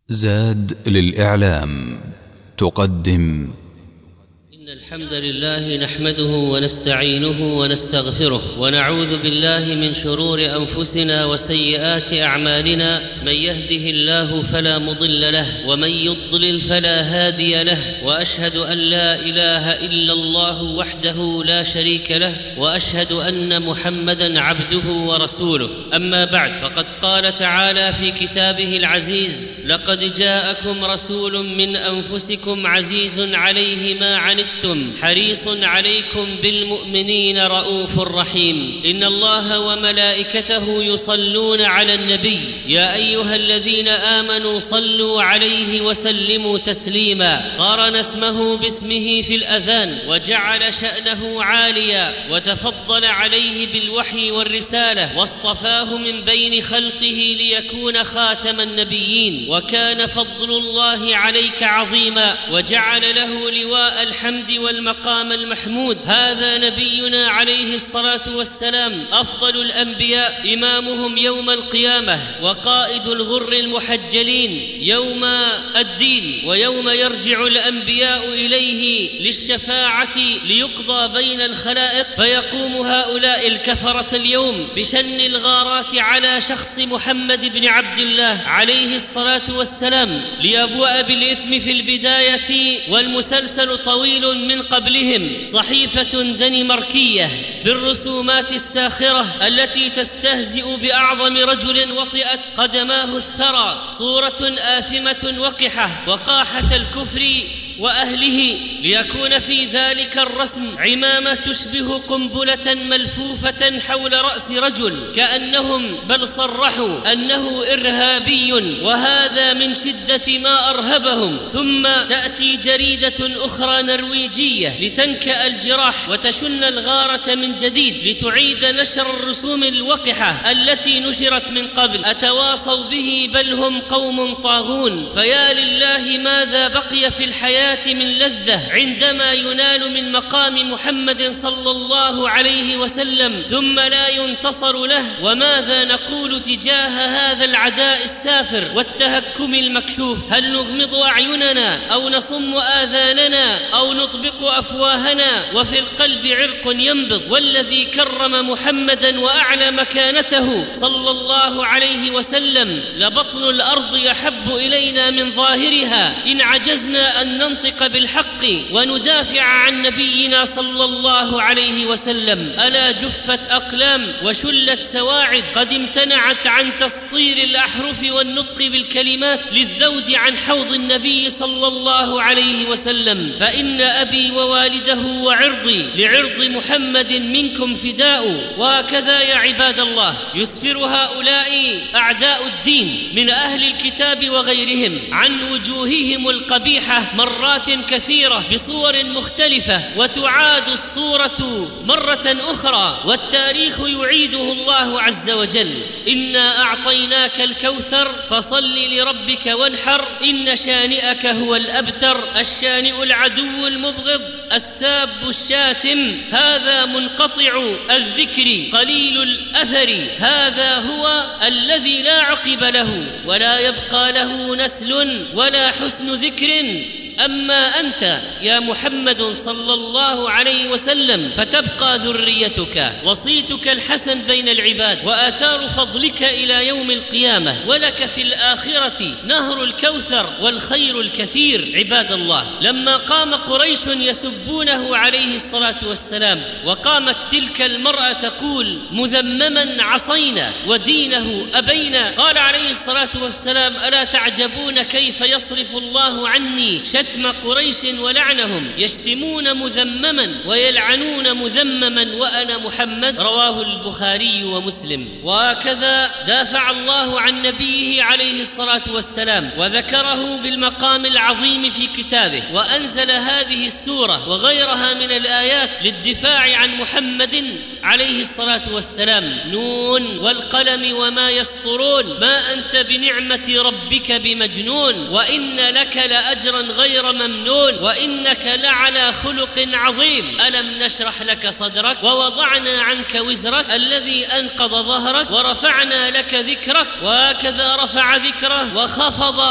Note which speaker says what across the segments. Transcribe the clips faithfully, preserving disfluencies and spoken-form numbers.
Speaker 1: زاد للإعلام تقدم
Speaker 2: إن الحمد لله نحمده ونستعينه ونستغفره ونعوذ بالله من شرور أنفسنا وسيئات أعمالنا. من يهده الله فلا مضل له ومن يضلل فلا هادي له، وأشهد أن لا إله إلا الله وحده لا شريك له، وأشهد أن محمدًا عبده ورسوله. أما بعد، فقد قال تعالى في كتابه العزيز: لقد جاءكم رسول من أنفسكم عزيز عليه ما عنتم حريص عليكم بالمؤمنين رؤوف رحيم. إن الله وملائكته يصلون على النبي يا أيها الذين آمنوا صلوا عليه وسلموا تسليما. قارن اسمه باسمه في الأذان وجعل شأنه عاليا، وتفضل عليه بالوحي والرسالة، واصطفاه من بين خلقه ليكون خاتم النبيين. وكان فضل الله عليك عظيما، وجعل له لواء الحمد والمقام المحمود. هذا نبينا عليه الصلاة والسلام أفضل الأنبياء، إمامهم يوم القيامة، وقائد الغر المحجلين يوم الدين، ويوم يرجع الأنبياء إليه للشفاعة ليقضى بين الخلائق، فيقوم هؤلاء الكفرة اليوم بشن الغارات على شخص محمد بن عبد الله عليه الصلاة والسلام ليبوء بالإثم في البداية، والمسلسل طويل من قبلهم، صحيفة دنماركية بالرسومات الساخرة التي تستهزئ بأعظم رجل وطئت قدماه الثرى، صورة آثمة وقحة وقاحة الكفر وأهله، ليكون في ذلك الرسم عمامة تشبه قنبلة ملفوفة حول رأس رجل، كأنهم بل صرحوا أنه إرهابي، وهذا من شدة ما أرهبهم. ثم تأتي جريدة أخرى نرويجية لتنكأ الجراح وتشن الغارة من جديد لتعيد نشر الرسوم الوقحة التي نشرت من قبل. أتواصوا به بل هم قوم طاغون. فيا لله ماذا بقي في الحياة من لذة عندما ينال من مقام محمد صلى الله عليه وسلم ثم لا ينتصر له؟ وماذا نقول تجاه هذا العداء السافر والتهكم المكشوف؟ هل نغمض أعيننا أو نصم آذاننا أو نطبق أفواهنا وفي القلب عرق ينبض؟ والذي كرم محمدا وأعلى مكانته صلى الله عليه وسلم لبطن الأرض يحب إلينا من ظاهرها إن عجزنا أن ننطق بالحق وندافع عن نبينا صلى الله عليه وسلم. ألا جفت أقلام وشلت سواعد قد امتنعت عن تسطير الأحرف والنطق بالكلمات للذود عن حوض النبي صلى الله عليه وسلم. فإن أبي ووالده وعرضي لعرض محمد منكم فداء. وهكذا يا عباد الله يسفر هؤلاء أعداء الدين من أهل الكتاب وغيرهم عن وجوههم القبيحة مرات كثيرة بصور مختلفة، وتعاد الصورة مرة أخرى، والتاريخ يعيده الله عز وجل. إنا أعطيناك الكوثر فصل لربك وانحر إن شانئك هو الأبتر. الشانئ العدو المبغض الساب الشاتم، هذا منقطع الذكر قليل الأثر، هذا هو الذي لا عقب له ولا يبقى له نسل ولا حسن ذكر. أما أنت يا محمد صلى الله عليه وسلم فتبقى ذريتك وصيتك الحسن بين العباد وآثار فضلك إلى يوم القيامة، ولك في الآخرة نهر الكوثر والخير الكثير. عباد الله، لما قام قريش يسبونه عليه الصلاة والسلام وقامت تلك المرأة تقول مذمما عصينا ودينه أبينا، قال عليه الصلاة والسلام ألا تعجبون كيف يصرف الله عني شتم قريش ولعنهم، يشتمون مذمما ويلعنون مذمما وأنا محمد. رواه البخاري ومسلم. وهكذا دافع الله عن نبيه عليه الصلاة والسلام وذكره بالمقام العظيم في كتابه، وأنزل هذه السورة وغيرها من الآيات للدفاع عن محمد عليه الصلاة والسلام. نون والقلم وما يسطرون ما أنت بنعمة ربك بمجنون وإن لك لأجرا غير ممنون وإنك لعلى خلق عظيم. ألم نشرح لك صدرك ووضعنا عنك وزرك الذي أنقض ظهرك ورفعنا لك ذكرك. وهكذا رفع ذكره وخفض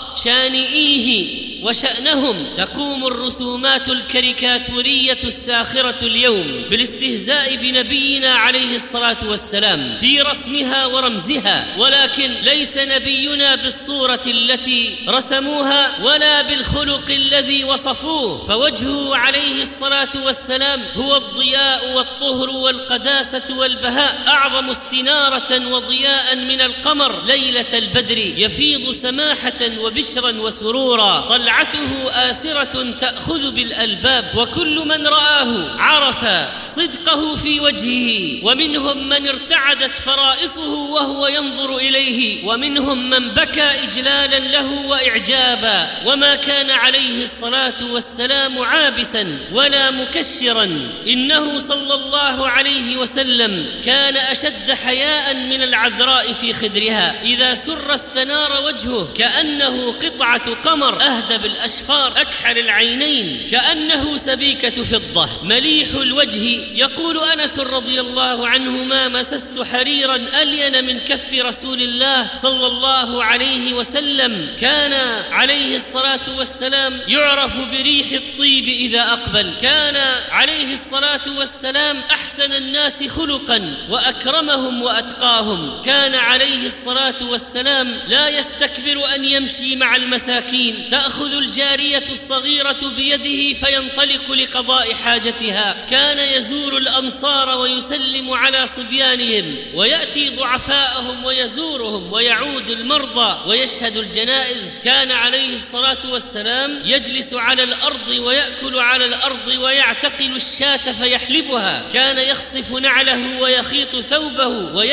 Speaker 2: شانئيه وشأنهم تقوم الرسومات الكاريكاتورية الساخرة اليوم بالاستهزاء بنبينا عليه الصلاة والسلام في رسمها ورمزها، ولكن ليس نبينا بالصورة التي رسموها ولا بالخلق الذي وصفوه، فوجهه عليه الصلاة والسلام هو الضياء والطهر والقداسة والبهاء، أعظم استنارة وضياء من القمر ليلة البدر، يفيض سماحة وبشرا وسرورا، طلعته آسرة تأخذ بالألباب، وكل من رآه عرف صدقه في وجهه، ومنهم من ارتعدت فرائصه وهو ينظر إليه، ومنهم من بكى إجلالا له وإعجابا. وما كان عليه الصلاة والسلام عابسا ولا مكشرا، إنه صلى الله عليه وسلم كان أشد حياء من العذراء في خدرها، إذا سر استنار وجهه كأنه قطعة قمر أهدى بالأشفار، أكحل العينين كأنه سبيكة فضة، مليح الوجه. يقول أنس رضي الله عنه: ما مسست حريرا ألين من كف رسول الله صلى الله عليه وسلم، كان عليه الصلاة والسلام يعرف بريح الطيب إذا أقبل، كان عليه الصلاة والسلام أحسن الناس خلقا وأكرمهم وأتقاهم، كان عليه الصلاة والسلام لا يستكبر أن يمشي مع المساكين، تأخذ الجارية الصغيرة بيده فينطلق لقضاء حاجتها، كان يزور الأنصار ويسلم على صبيانهم، ويأتي ضعفاءهم ويزورهم، ويعود المرضى ويشهد الجنائز، كان عليه الصلاة والسلام يجلس على الأرض ويأكل على الأرض ويعتقل الشاة فيحلبها، كان يخصف نعله ويخيط ثوبه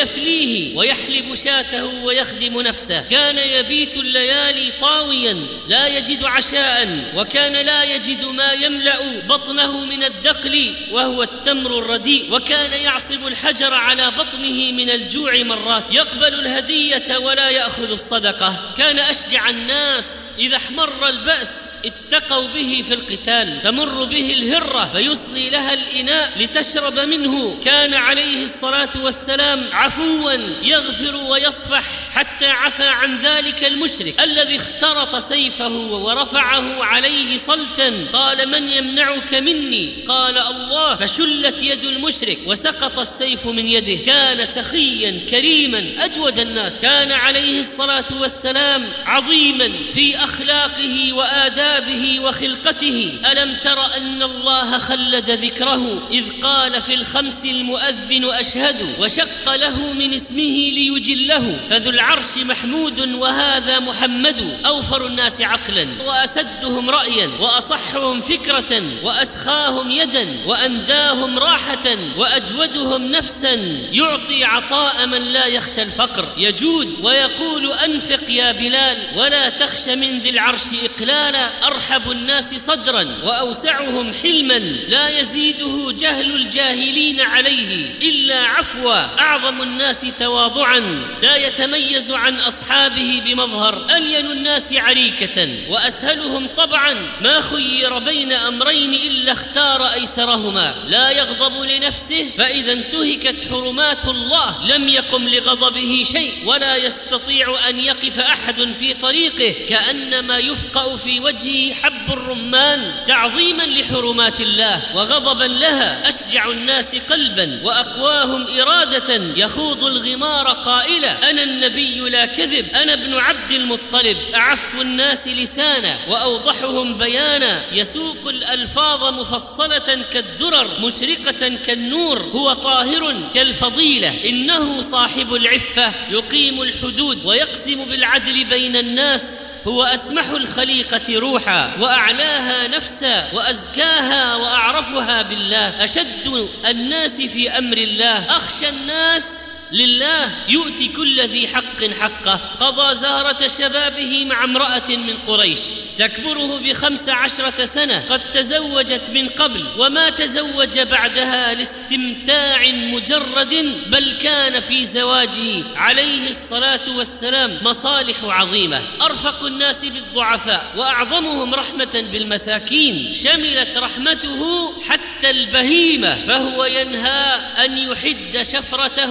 Speaker 2: ويفليه ويحلب شاته ويخدم نفسه، كان يبيت الليالي طاويا لا يجد عشاء، وكان لا يجد ما يملأ بطنه من الدقل وهو التمر الرديء، وكان يعصب الحجر على بطنه من الجوع مرات، يقبل الهدية ولا يأخذ الصدقة، كان أشجع الناس، إذا احمر البأس اتقوا به في القتال، تمر به الهرة فيصغي لها الإناء لتشرب منه، كان عليه الصلاة والسلام عفوا يغفر ويصفح، حتى عفى عن ذلك المشرك الذي اخترط سيفه ورفعه عليه صلتا، قال: من يمنعك مني؟ قال: الله، فشلت يد المشرك وسقط السيف من يده، كان سخيا كريما أجود الناس، كان عليه الصلاة والسلام عظيما في أخلاقه وآدابه وخلقته. ألم تر أن الله خلد ذكره إذ قال في الخمس المؤذن أشهد، وشق له من اسمه ليجله، فذو العرش محمود وهذا محمد، أوفر الناس عقلا وأسدهم رأيا وأصحهم فكرة وأسخاهم يدا وأنداهم راحة وأجودهم نفسا، يعطي عطاء من لا يخشى الفقر، يجود ويقول: أنفق يا بلال ولا تخش من ذي العرش إقلالا، أرحب الناس صدرا وأوسعهم حلما، لا يزيده جهل الجاهلين عليه إلا عفوا، أعظم الناس تواضعا، لا يتميز عن أصحابه بمظهر، ألين الناس عريكة وأسهلهم طبعا، ما خير بين أمرين إلا اختار أيسرهما، لا يغضب لنفسه، فإذا انتهكت حرمات الله لم يقم لغضبه شيء، ولا يستطيع أن يقف أحد في طريقه، كأنما يفقأ في وجهه حب الرمان، تعظيما لحرمات الله وغضبا لها، أشجع الناس قلبا وأقواهم إرادة، يخوض الغمار قائلا: أنا النبي لا كذب، أنا ابن عبد المطلب، أعف الناس لسانا وأوضحهم بيانا، يسوق الألفاظ مفصلة كالدرر مشرقة كالنور، هو طاهر كالفضيلة، إنه صاحب العفة، يقيم الحدود ويقسم بالعدل بين الناس، هو أسمح الخليقة روحا وأعلاها نفسا وأزكاها وأعرفها بالله، أشد الناس في أمر الله، أخشى الناس لله، يؤتي كل ذي حق حقه، قضى زهرة شبابه مع امرأة من قريش تكبره بخمس عشرة سنة، قد تزوجت من قبل وما تزوج بعدها لاستمتاع مجرد، بل كان في زواجه عليه الصلاة والسلام مصالح عظيمة، أرفق الناس بالضعفاء وأعظمهم رحمة بالمساكين، شملت رحمته حتى البهيمة، فهو ينهى أن يحد شفرته أي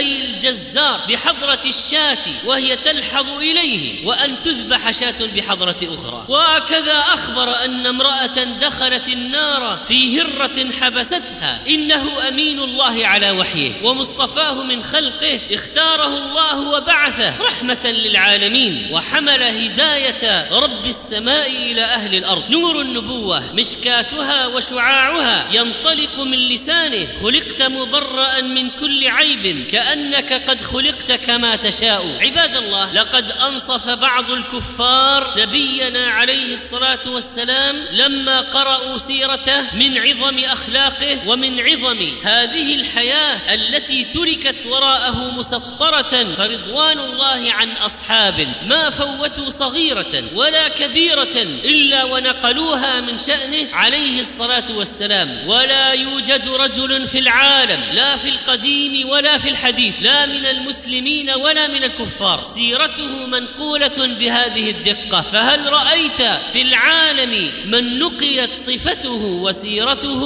Speaker 2: أي الجزار بحضرة الشاة وهي تلحظ إليه، وأن تذبح شاة بحضرة أخرى. وهكذا أخبر أن امرأة دخلت النار في هرة حبستها، إنه أمين الله على وحيه ومصطفاه من خلقه، اختاره الله وبعثه رحمة للعالمين، وحمل هداية رب السماء إلى أهل الأرض. نور النبوة مشكاتها وشعاعها ينطلق من لسانه، خلقت مبرأ من كل عيب كأنك قد خلقت كما تشاء. عباد الله، لقد أنصف بعض الكفار نبينا عليه الصلاة والسلام لما قرأوا سيرته من عظم أخلاقه ومن عظم هذه الحياة التي تركت وراءه مسطرة، فرضوان الله عن أصحاب ما فوتوا صغيرة ولا كبيرة إلا ونقلوها من شأنه عليه الصلاة والسلام. ولا يوجد رجل في العالم، لا في القديم ولا في الحديث، لا من المسلمين ولا من الكفار، سيرته منقولة بهذه الدقة. فهل رأيت في العالم من نقلت صفته وسيرته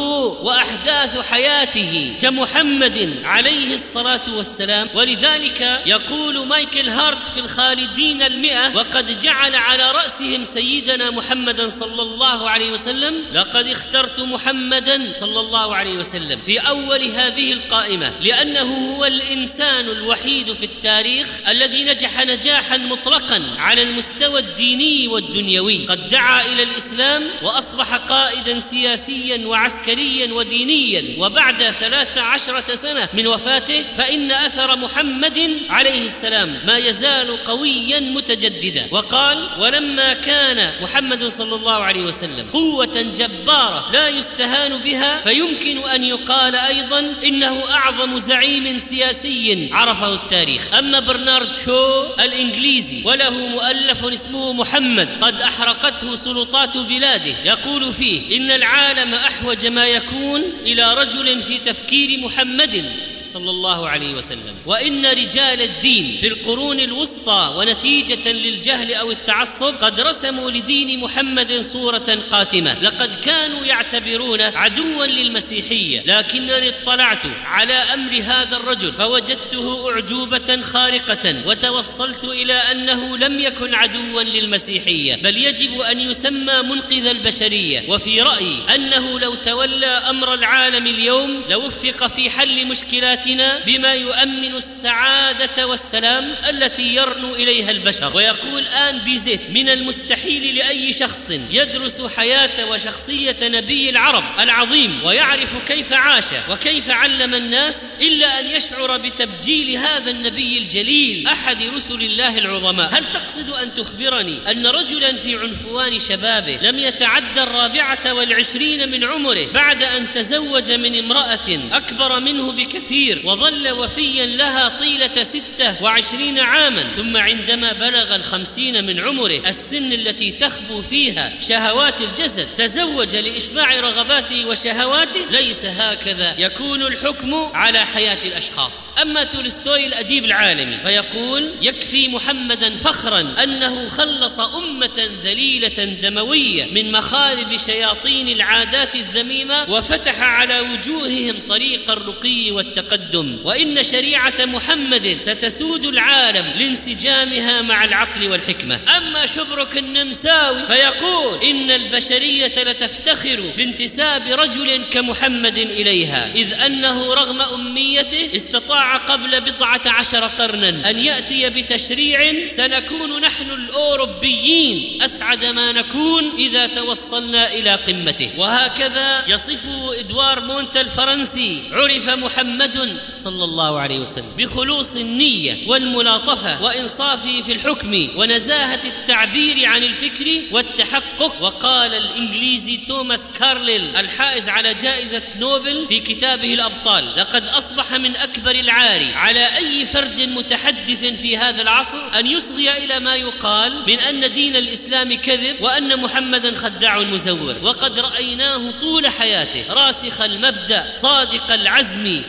Speaker 2: وأحداث حياته كمحمد عليه الصلاة والسلام؟ ولذلك يقول مايكل هارت في الخالدين المئة، وقد جعل على رأسهم سيدنا محمدا صلى الله عليه وسلم: لقد اخترت محمدا صلى الله عليه وسلم في أول هذه القائمة لأنه هو الإنسان الوحيد في التاريخ الذي نجح نجاحا مطلقا على المستوى الديني والدنيوي. قد دعا إلى الإسلام وأصبح قائدا سياسيا وعسكريا ودينيا، وبعد ثلاث عشرة سنة من وفاته فإن أثر محمد عليه السلام ما يزال قويا متجددا. وقال: ولما كان محمد صلى الله عليه وسلم قوة جبارة لا يستهان بها، فيمكن أن يقال أيضا إنه أعظم زعيم سياسي عرفه التاريخ. أما برنارد شو الإنجليزي وله مؤلف اسمه محمد قد أحرقته سلطات بلاده، يقول فيه: إن العالم أحوج ما يكون إلى رجل في تفكير محمد صلى الله عليه وسلم، وإن رجال الدين في القرون الوسطى ونتيجة للجهل أو التعصب قد رسموا لدين محمد صورة قاتمة. لقد كانوا يعتبرون عدوا للمسيحية، لكنني اطلعت على أمر هذا الرجل فوجدته أعجوبة خارقة، وتوصلت إلى أنه لم يكن عدوا للمسيحية، بل يجب أن يسمى منقذ البشرية. وفي رأيي أنه لو تولى أمر العالم اليوم لوفق في حل مشكلات بما يؤمن السعادة والسلام التي يرنو إليها البشر. ويقول آن بيزيت: من المستحيل لأي شخص يدرس حياة وشخصية نبي العرب العظيم ويعرف كيف عاش وكيف علم الناس إلا أن يشعر بتبجيل هذا النبي الجليل أحد رسل الله العظماء. هل تقصد أن تخبرني أن رجلا في عنفوان شبابه لم يتعدى الرابعة والعشرين من عمره بعد أن تزوج من امرأة أكبر منه بكثير وظل وفيا لها طيلة ستة وعشرين عاما، ثم عندما بلغ الخمسين من عمره السن التي تخبو فيها شهوات الجسد تزوج لإشباع رغباته وشهواته؟ ليس هكذا يكون الحكم على حياة الأشخاص. أما تولستوي الأديب العالمي فيقول: يكفي محمدا فخرا أنه خلص أمة ذليلة دموية من مخالب شياطين العادات الذميمة وفتح على وجوههم طريق الرقي والتقدم، وإن شريعة محمد ستسود العالم لانسجامها مع العقل والحكمة. أما شبرك النمساوي فيقول: إن البشرية لتفتخر بانتساب رجل كمحمد إليها، إذ أنه رغم أميته استطاع قبل بضعة عشر قرنا أن يأتي بتشريع سنكون نحن الأوروبيين أسعد ما نكون إذا توصلنا إلى قمته. وهكذا يصفه إدوار مونت الفرنسي: عرف محمد صلى الله عليه وسلم بخلوص النية والملاطفة وإنصافه في الحكم ونزاهة التعبير عن الفكر والتحقق. وقال الإنجليزي توماس كارليل الحائز على جائزة نوبل في كتابه الأبطال: لقد أصبح من أكبر العار على أي فرد متحدث في هذا العصر أن يصغي إلى ما يقال من أن دين الإسلام كذب وأن محمدا خداع مزور. وقد رأيناه طول حياته راسخ المبدأ صادق العزم كريما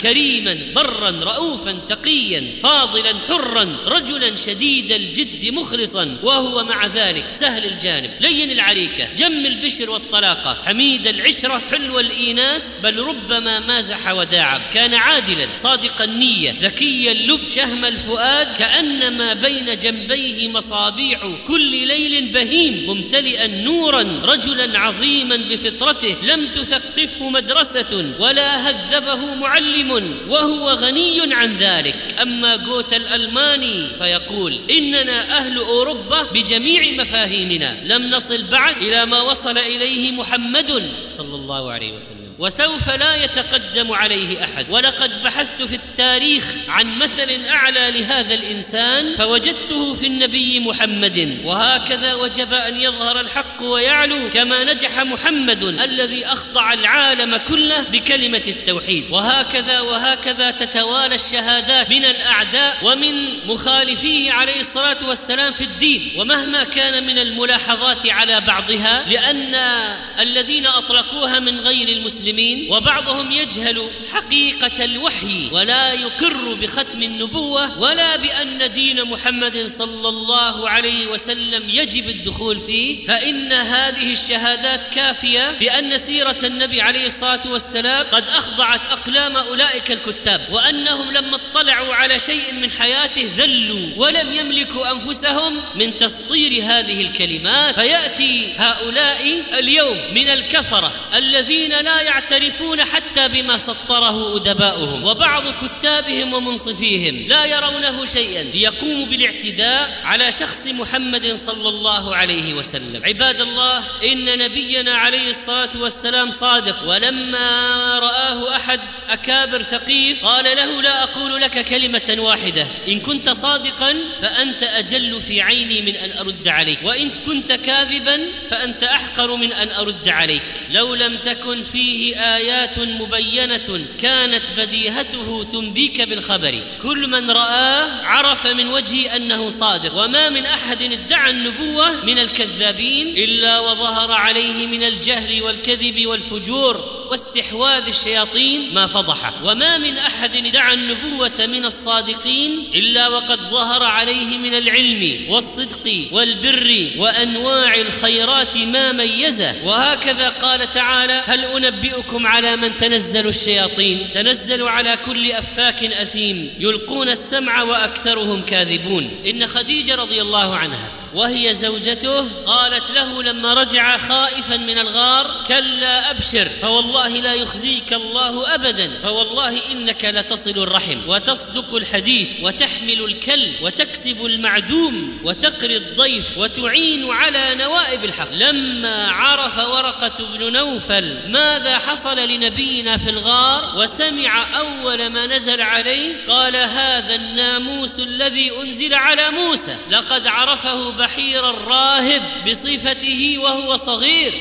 Speaker 2: كريما برا رؤوفا تقيا فاضلا حرا رجلا شديد الجد مخلصا، وهو مع ذلك سهل الجانب لين العريكة جم البشر والطلاقة حميد العشرة حلو الإيناس، بل ربما مازح وداعب. كان عادلا صادق النية ذكي اللب شهم الفؤاد، كأنما بين جنبيه مصابيح كل ليل بهيم ممتلئا نورا، رجلا عظيما بفطرته لم تثقفه مدرسة ولا هذبه معلم، وهو غني عن ذلك. أما جوتا الألماني فيقول إننا أهل أوروبا بجميع مفاهيمنا لم نصل بعد إلى ما وصل إليه محمد صلى الله عليه وسلم، وسوف لا يتقدم عليه أحد. ولقد بحثت في التاريخ عن مثل أعلى لهذا الإنسان فوجدته في النبي محمد، وهكذا وجب أن يظهر الحق ويعلو كما نجح محمد الذي أخضع العالم كله بكلمة التوحيد. وهكذا وهكذا تتوالى الشهادات من الأعداء ومن مخالفيه عليه الصلاة والسلام في الدين. ومهما كان من الملاحظات على بعضها، لأن الذين أطلقوها من غير المسلمين وبعضهم يجهل حقيقة الوحي ولا يقر بختم النبوة ولا بأن دين محمد صلى الله عليه وسلم يجب الدخول فيه، فإن هذه الشهادات كافية بأن سيرة النبي عليه الصلاة والسلام قد أخضعت أقلام أولئك الكتاب، وأنهم لما اطلعوا على شيء من حياته ذلوا ولم يملكوا أنفسهم من تسطير هذه الكلمات. فيأتي هؤلاء اليوم من الكفرة الذين لا يعترفون حتى بما سطره أدباؤهم، وبعض كتابهم ومنصفيهم لا يرونه شيئا ليقوموا بالاعتداء على شخص محمد صلى الله عليه وسلم. عباد الله، إن نبينا عليه الصلاة والسلام صادق، ولما رآه أحد أكابر ثقيف قال له لا أقول لك كلمة واحدة، إن كنت صادقا فأنت أجل في عيني من أن أرد عليك، وإن كنت كاذبا فأنت أحقر من أن أرد عليك. لو لم تكن فيه آيات مبينة كانت بديهته تنبيك بالخبر، كل من رآه عرف من وجهه أنه صادق، وما من أحد ادعى النبوة من الكذابين إلا وظهر عليه من الجهل والكذب والفجور واستحواذ الشياطين ما فضحه، وما من أحد ادعى النبوة من الصادقين إلا وقد ظهر عليه من العلم والصدق والبر وأنواع الخيرات ما ميزه. وهكذا قال تعالى هل أنبئكم على من تنزل الشياطين؟ تنزل على كل أفاك أثيم يلقون السمع وأكثرهم كاذبون. إن خديجة رضي الله عنها وهي زوجته قالت له لما رجع خائفا من الغار كلا أبشر فوالله لا يخزيك الله أبدا، فوالله إنك لتصل الرحم وتصدق الحديث وتحمل الكل وتكسب المعدوم وتقري الضيف وتعين على نوائب الحق. لما عرف ورقة بن نوفل ماذا حصل لنبينا في الغار وسمع أول ما نزل عليه قال هذا الناموس الذي أنزل على موسى، لقد عرفه بحير الراهب بصفته وهو صغير.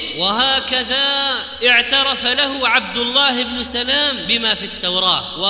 Speaker 2: وهكذا اعترف له عبد الله بن سلام بما في التوراة،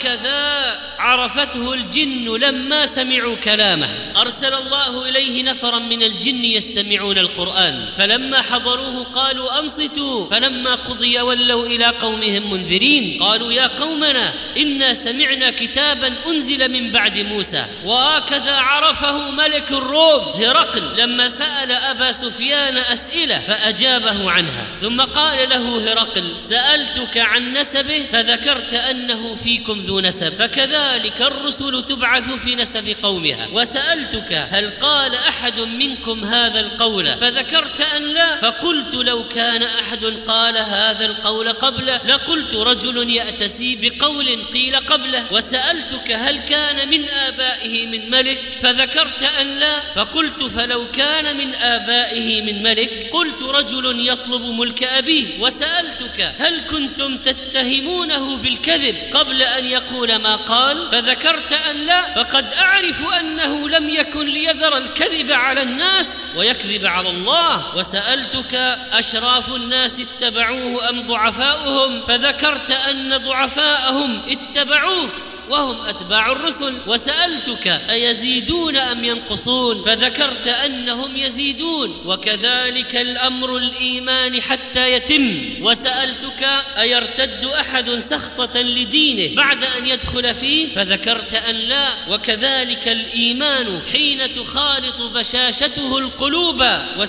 Speaker 2: وهكذا عرفته الجن لما سمعوا كلامه. أرسل الله إليه نفرا من الجن يستمعون القرآن فلما حضروه قالوا أنصتوا، فلما قضي ولوا إلى قومهم منذرين قالوا يا قومنا إنا سمعنا كتابا أنزل من بعد موسى. وهكذا عرفه ملك الروم هرقل لما سأل أبا سفيان أسئلة فأجابه عنها، ثم قال له هرقل سألتك عن نسبه فذكرت أنه فيكم ذو نسب، فكذلك الرسل تبعث في نسب قومها. وسألتك هل قال أحد منكم هذا القول فذكرت أن لا، فقلت لو كان أحد قال هذا القول قبله لقلت رجل يأتسي بقول قيل قبله. وسألتك هل كان من آبائه من ملك فذكرت أن لا، فقلت فلو كان من آبائه من ملك قلت رجل يطلب ملك أبيه. وسألتك هل كنتم تتهمونه بالكذب قبل أن يقول ما قال فذكرت أن لا، فقد أعرف أنه لم يكن ليذر الكذب على الناس ويكذب على الله. وسألتك أشراف الناس اتبعوه أم ضعفاؤهم فذكرت أن ضعفاءهم اتبعوه، وهم أتباع الرسل. وسألتك أيزيدون أم ينقصون فذكرت أنهم يزيدون، وكذلك الأمر الإيمان حتى يتم. وسألتك أيرتد أحد سخطة لدينه بعد أن يدخل فيه فذكرت أن لا، وكذلك الإيمان حين تخالط بشاشته القلوب.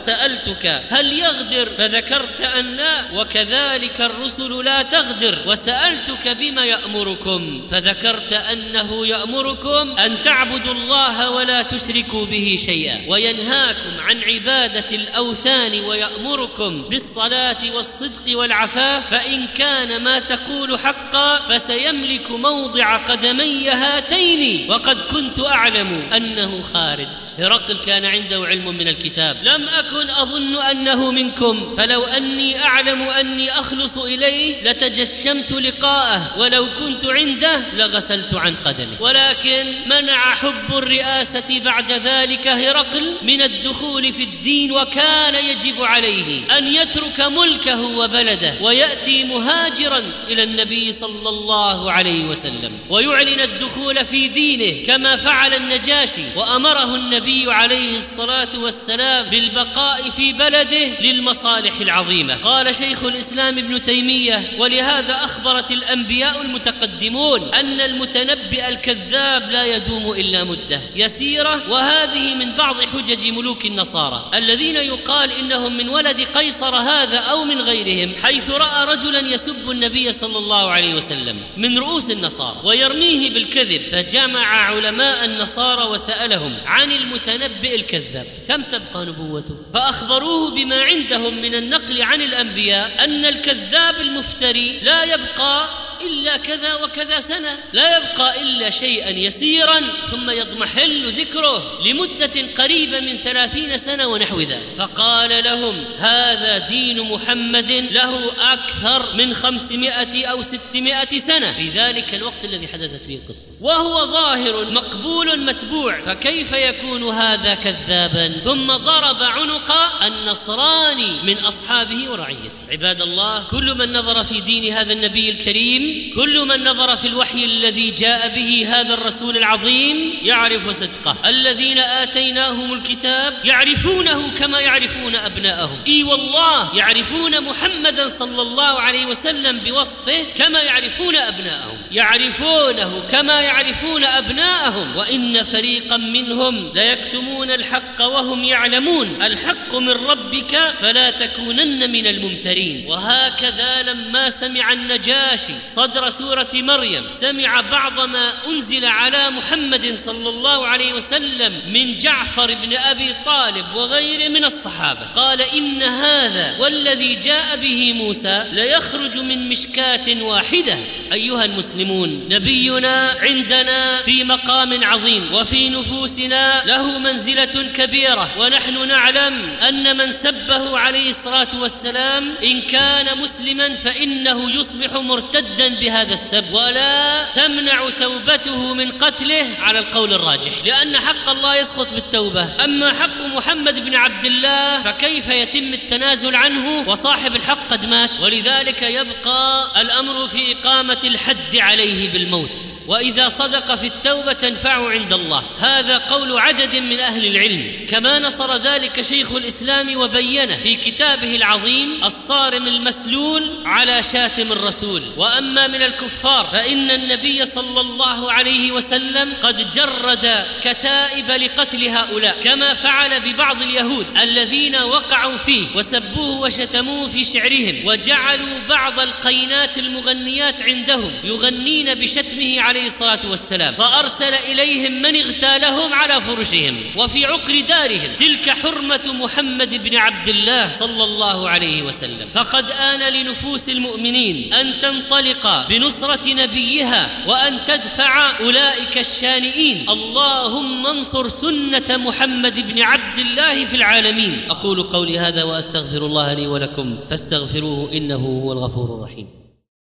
Speaker 2: وسألتك هل يغدر فذكرت أن لا، وكذلك الرسل لا تغدر. وسألتك بما يأمركم فذكرت أنه يأمركم أن تعبدوا الله ولا تشركوا به شيئا، وينهاكم عن عبادة الأوثان، ويأمركم بالصلاة والصدق والعفاف، فإن كان ما تقول حقا فسيملك موضع قدمي هاتين، وقد كنت أعلم أنه خارج. هرقل كان عنده علم من الكتاب، لم أكن أظن أنه منكم، فلو أني أعلم أني أخلص إليه لتجشمت لقاءه، ولو كنت عنده لغسلت عن قدمه. ولكن منع حب الرئاسة بعد ذلك هرقل من الدخول في الدين، وكان يجب عليه أن يترك ملكه وبلده ويأتي مهاجرا إلى النبي صلى الله عليه وسلم ويعلن الدخول في دينه كما فعل النجاشي، وأمره النبي عليه الصلاة والسلام بالبقاء في بلده للمصالح العظيمة. قال شيخ الإسلام ابن تيمية: ولهذا أخبرت الأنبياء المتقدمون أن المتنبئ الكذاب لا يدوم إلا مدة يسيرة، وهذه من بعض حجج ملوك النصارى الذين يقال إنهم من ولد قيصر هذا أو من غيرهم، حيث رأى رجلا يسب النبي صلى الله عليه وسلم من رؤوس النصارى ويرميه بالكذب، فجمع علماء النصارى وسألهم عن المتنبئ الكذاب كم تبقى نبوته، فأخبروه بما عندهم من النقل عن الأنبياء أن الكذاب المفتري لا يبقى إلا كذا وكذا سنة، لا يبقى إلا شيئا يسيرا ثم يضمحل ذكره لمدة قريبة من ثلاثين سنة ونحو ذلك. فقال لهم: هذا دين محمد له أكثر من خمسمائة أو ستمائة سنة في ذلك الوقت الذي حدثت فيه القصة، وهو ظاهر مقبول متبوع، فكيف يكون هذا كذابا؟ ثم ضرب عنق النصراني من أصحابه ورعيته. عباد الله، كل من نظر في دين هذا النبي الكريم، كل من نظر في الوحي الذي جاء به هذا الرسول العظيم يعرف صدقه. الذين آتيناهم الكتاب يعرفونه كما يعرفون أبناءهم، إي والله يعرفون محمدا صلى الله عليه وسلم بوصفه كما يعرفون أبناءهم، يعرفونه كما يعرفون أبناءهم. وإن فريقا منهم ليكتمون الحق وهم يعلمون، الحق من ربك فلا تكونن من الممترين. وهكذا لما سمع النجاشي صدر سورة مريم سمع بعض ما أنزل على محمد صلى الله عليه وسلم من جعفر بن أبي طالب وغيره من الصحابة، قال: إن هذا والذي جاء به موسى ليخرج من مشكاة واحدة. أيها المسلمون، نبينا عندنا في مقام عظيم وفي نفوسنا له منزلة كبيرة، ونحن نعلم أن من سبه عليه الصلاة والسلام إن كان مسلما فإنه يصبح مرتدا بهذا السب، ولا تمنع توبته من قتله على القول الراجح، لأن حق الله يسقط بالتوبة. أما حق محمد بن عبد الله فكيف يتم التنازل عنه وصاحب الحق قد مات؟ ولذلك يبقى الأمر في إقامة الحد عليه بالموت، وإذا صدق في التوبة تنفعه عند الله. هذا قول عدد من أهل العلم، كما نصر ذلك شيخ الإسلام وبينه في كتابه العظيم الصارم المسلول على شاتم الرسول. وأما من الكفار فإن النبي صلى الله عليه وسلم قد جرد كتائب لقتل هؤلاء، كما فعل ببعض اليهود الذين وقعوا فيه وسبوه وشتموه في شعرهم، وجعلوا بعض القينات المغنيات عندهم يغنين بشتمه عليه الصلاة والسلام، فأرسل إليهم من اغتالهم على فرشهم وفي عقر دارهم. تلك حرمة محمد بن عبد الله صلى الله عليه وسلم. فقد آن لنفوس المؤمنين أن تنطلق بنصرة نبيها وأن تدفع أولئك الشانئين. اللهم انصر سنة محمد بن عبد الله في العالمين. أقول قولي هذا وأستغفر الله لي ولكم فاستغفروه إنه هو الغفور الرحيم.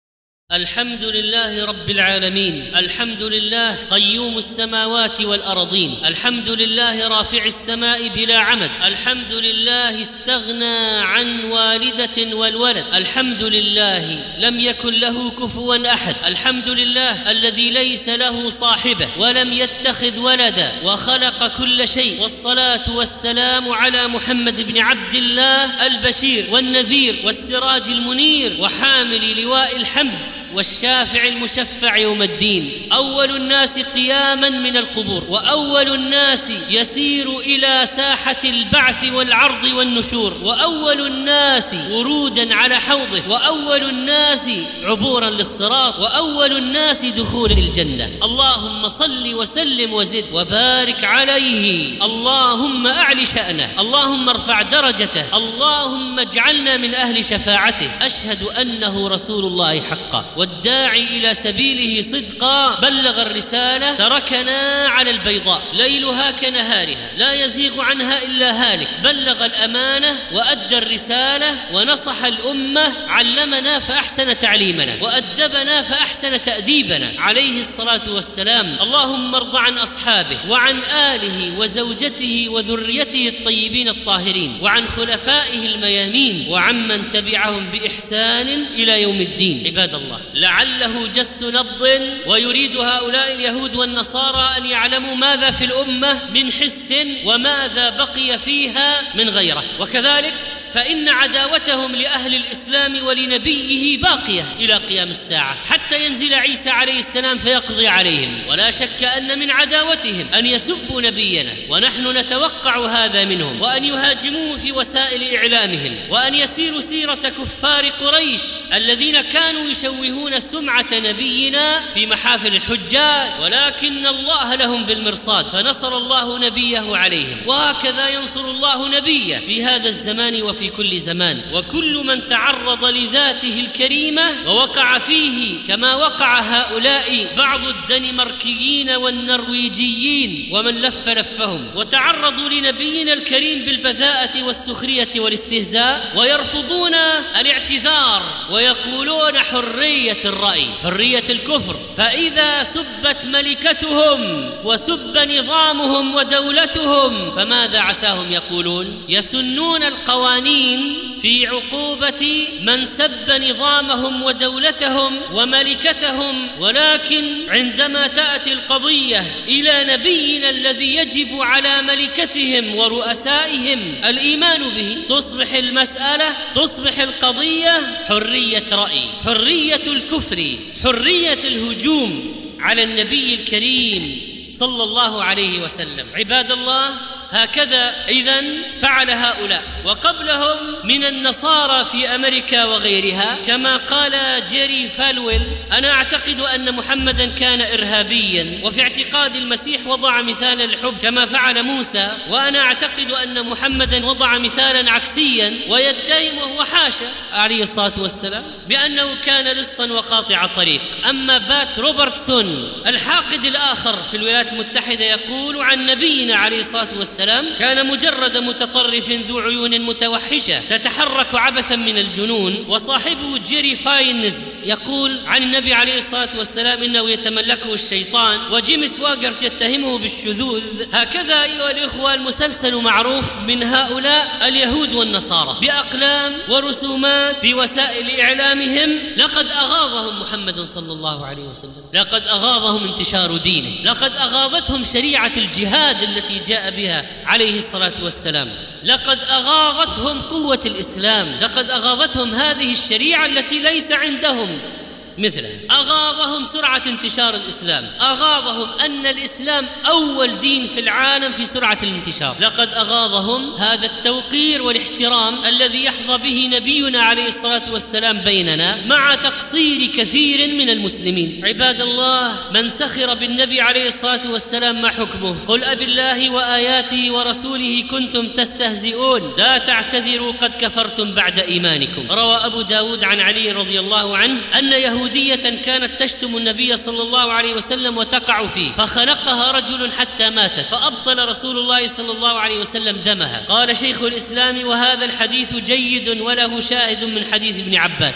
Speaker 2: الحمد لله رب العالمين، الحمد لله قيوم السماوات والأرضين، الحمد لله رافع السماء بلا عمد، الحمد لله استغنى عن والدة والولد، الحمد لله لم يكن له كفوا أحد، الحمد لله الذي ليس له صاحبة ولم يتخذ ولدا وخلق كل شيء، والصلاة والسلام على محمد بن عبد الله البشير والنذير والسراج المنير وحامل لواء الحمد والشافع المشفع يوم الدين، أول الناس قياما من القبور، وأول الناس يسير إلى ساحة البعث والعرض والنشور، وأول الناس ورودا على حوضه، وأول الناس عبورا للصراط، وأول الناس دخول الجنة. اللهم صل وسلم وزد وبارك عليه، اللهم أعل شأنه، اللهم ارفع درجته، اللهم اجعلنا من أهل شفاعته. أشهد أنه رسول الله حقا والداعي إلى سبيله صدقا، بلغ الرسالة، تركنا على البيضاء ليلها كنهارها لا يزيغ عنها إلا هالك، بلغ الأمانة وأدى الرسالة ونصح الأمة، علمنا فأحسن تعليمنا وأدبنا فأحسن تأديبنا عليه الصلاة والسلام. اللهم ارض عن أصحابه وعن آله وزوجته وذريته الطيبين الطاهرين، وعن خلفائه الميامين، وعمن تبعهم بإحسان إلى يوم الدين. عباد الله، لعله جس نبض ويريد هؤلاء اليهود والنصارى أن يعلموا ماذا في الأمة من حس وماذا بقي فيها من غيره، وكذلك فإن عداوتهم لأهل الإسلام ولنبيه باقية إلى قيام الساعة حتى ينزل عيسى عليه السلام فيقضي عليهم. ولا شك أن من عداوتهم أن يسبوا نبينا، ونحن نتوقع هذا منهم، وأن يهاجموه في وسائل إعلامهم، وأن يسيروا سيرة كفار قريش الذين كانوا يشوهون سمعة نبينا في محافل الحجاج، ولكن الله لهم بالمرصاد فنصر الله نبيه عليهم، وهكذا ينصر الله نبيه في هذا الزمان وفي في كل زمان. وكل من تعرض لذاته الكريمة ووقع فيه كما وقع هؤلاء بعض الدنماركيين والنرويجيين ومن لف لفهم، وتعرضوا لنبينا الكريم بالبذاءة والسخرية والاستهزاء، ويرفضون الاعتذار ويقولون حرية الرأي، حرية الكفر. فإذا سبت ملكتهم وسب نظامهم ودولتهم فماذا عساهم يقولون؟ يسنون القوانين في عقوبة من سب نظامهم ودولتهم وملكتهم، ولكن عندما تأتي القضية إلى نبينا الذي يجب على ملكتهم ورؤسائهم الإيمان به، تصبح المسألة، تصبح القضية حرية رأي، حرية الكفر، حرية الهجوم على النبي الكريم صلى الله عليه وسلم. عباد الله، هكذا إذن فعل هؤلاء، وقبلهم من النصارى في أمريكا وغيرها، كما قال جيري فالويل: أنا أعتقد أن محمدا كان إرهابيا، وفي اعتقاد المسيح وضع مثالا الحب كما فعل موسى، وأنا أعتقد أن محمدا وضع مثالا عكسيا، ويتهمه وحاشا عليه الصلاة والسلام بأنه كان لصا وقاطع طريق. أما بات روبرتسون الحاقد الآخر في الولايات المتحدة يقول عن نبينا عليه الصلاة والسلام: كان مجرد متطرف ذو عيون متوحشة تتحرك عبثا من الجنون. وصاحبه جيري فاينز يقول عن النبي عليه الصلاة والسلام إنه يتملكه الشيطان، وجيم سواغرت يتهمه بالشذوذ. هكذا أيها الإخوة المسلسل معروف من هؤلاء اليهود والنصارى بأقلام ورسومات في وسائل إعلامهم. لقد أغاظهم محمد صلى الله عليه وسلم، لقد أغاظهم انتشار دينه، لقد أغاظتهم شريعة الجهاد التي جاء بها عليه الصلاة والسلام، لقد أغاظتهم قوة الإسلام، لقد أغاظتهم هذه الشريعة التي ليس عندهم مثلها، أغاظهم سرعة انتشار الإسلام، أغاظهم أن الإسلام أول دين في العالم في سرعة الانتشار، لقد أغاظهم هذا التوقير والاحترام الذي يحظى به نبينا عليه الصلاة والسلام بيننا مع تقصير كثير من المسلمين. عباد الله، من سخر بالنبي عليه الصلاة والسلام ما حكمه؟ قل أبي الله وآياته ورسوله كنتم تستهزئون لا تعتذروا قد كفرتم بعد إيمانكم. روى أبو داود عن علي رضي الله عنه أن يهودية كانت تشتم النبي صلى الله عليه وسلم وتقع فيه، فخنقها رجل حتى ماتت، فأبطل رسول الله صلى الله عليه وسلم دمها. قال شيخ الإسلام: وهذا الحديث جيد وله شاهد من حديث ابن عباس.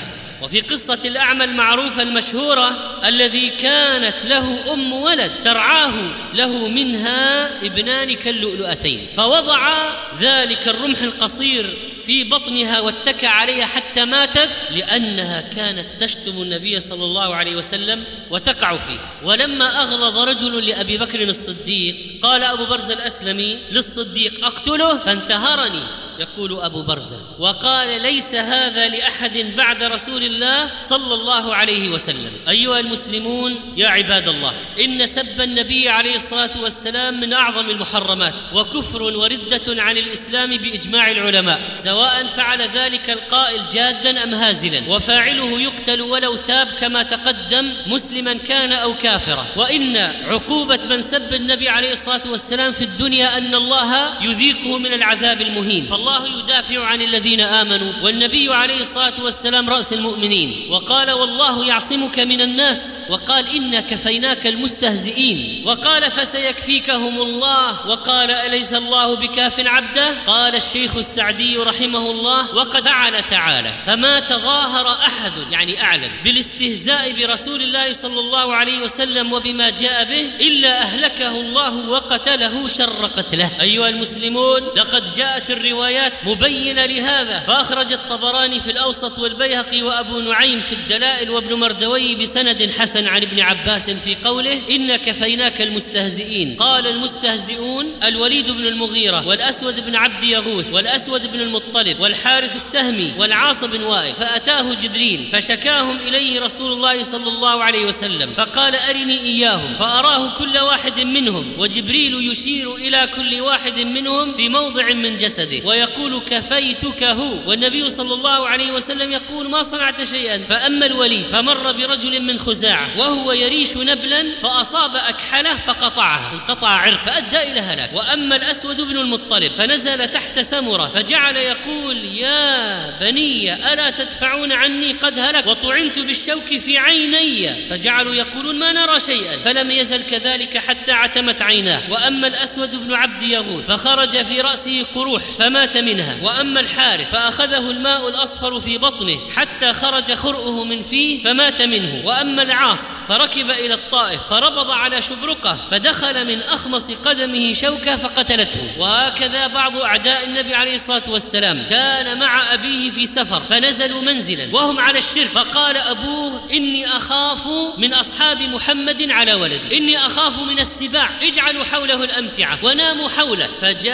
Speaker 2: وفي قصة الأعمى المعروفة المشهورة الذي كانت له أم ولد ترعاه له منها ابنان كاللؤلؤتين، فوضع ذلك الرمح القصير في بطنها واتكى عليها حتى ماتت لأنها كانت تشتم النبي صلى الله عليه وسلم وتقع فيه. ولما أغلظ رجل لأبي بكر الصديق قال أبو برزة الأسلمي للصديق أقتله فانتهرني، يقول أبو برزة، وقال ليس هذا لأحد بعد رسول الله صلى الله عليه وسلم. أيها المسلمون يا عباد الله، إن سب النبي عليه الصلاة والسلام من أعظم المحرمات وكفر وردة عن الإسلام بإجماع العلماء، سواء فعل ذلك القائل جادا أم هازلا، وفاعله يقتل ولو تاب كما تقدم مسلما كان أو كافرا. وإن عقوبة من سب النبي عليه الصلاة والسلام في الدنيا أن الله يذيقه من العذاب المهين، الله يدافع عن الذين آمنوا، والنبي عليه الصلاة والسلام رأس المؤمنين، وقال والله يعصمك من الناس، وقال إنا كفيناك المستهزئين، وقال فسيكفيكهم الله، وقال أليس الله بكاف عبده؟ قال الشيخ السعدي رحمه الله وقد فعل تعالى فما تظاهر أحد يعني أعلن بالاستهزاء برسول الله صلى الله عليه وسلم وبما جاء به إلا أهلكه الله وقتله شر قتله. أيها المسلمون، لقد جاءت الروايات مبينة لهذا، فأخرج الطبراني في الأوسط والبيهقي وأبو نعيم في الدلائل وابن مردوي بسند حسن عن ابن عباس في قوله إن كفيناك المستهزئين. قال المستهزئون الوليد بن المغيرة والأسود بن عبد يغوث والأسود بن المطلب والحارث السهمي والعاص بن وائل، فأتاه جبريل فشكاهم إليه رسول الله صلى الله عليه وسلم فقال أرني إياهم، فأراه كل واحد منهم، وجبريل يشير إلى كل واحد منهم في موضع من جسده ويقول كفيتك هو، والنبي صلى الله عليه وسلم يقول ما صنعت شيئا. فأما الوليد فمر برجل من خزاعة وهو يريش نبلا فأصاب أكحله فقطعها، انقطع عرق فأدى إلى هلاك. وأما الأسود بن المطلب فنزل تحت سمرة فجعل يقول يا بني ألا تدفعون عني قد هلك وطعنت بالشوك في عيني، فجعلوا يقولون ما نرى شيئا، فلم يزل كذلك حتى عتمت عيناه. وأما الأسود بن عبد يغوث فخرج في رأسه قروح فمات منها. وأما الحارث فأخذه الماء الأصفر في بطنه حتى خرج خرؤه من فيه فمات منه. وأما العاص فركب إلى الطائف فربض على شبرقه فدخل من أخمص قدمه شوكة فقتلته. وهكذا بعض أعداء النبي عليه الصلاة والسلام كان مع أبيه في سفر فنزلوا منزلا وهم على الشرك، فقال أبوه إني أخاف من أصحاب محمد على ولدي، إني أخاف من السباع، اجعلوا حوله الأمتعة وناموا حوله.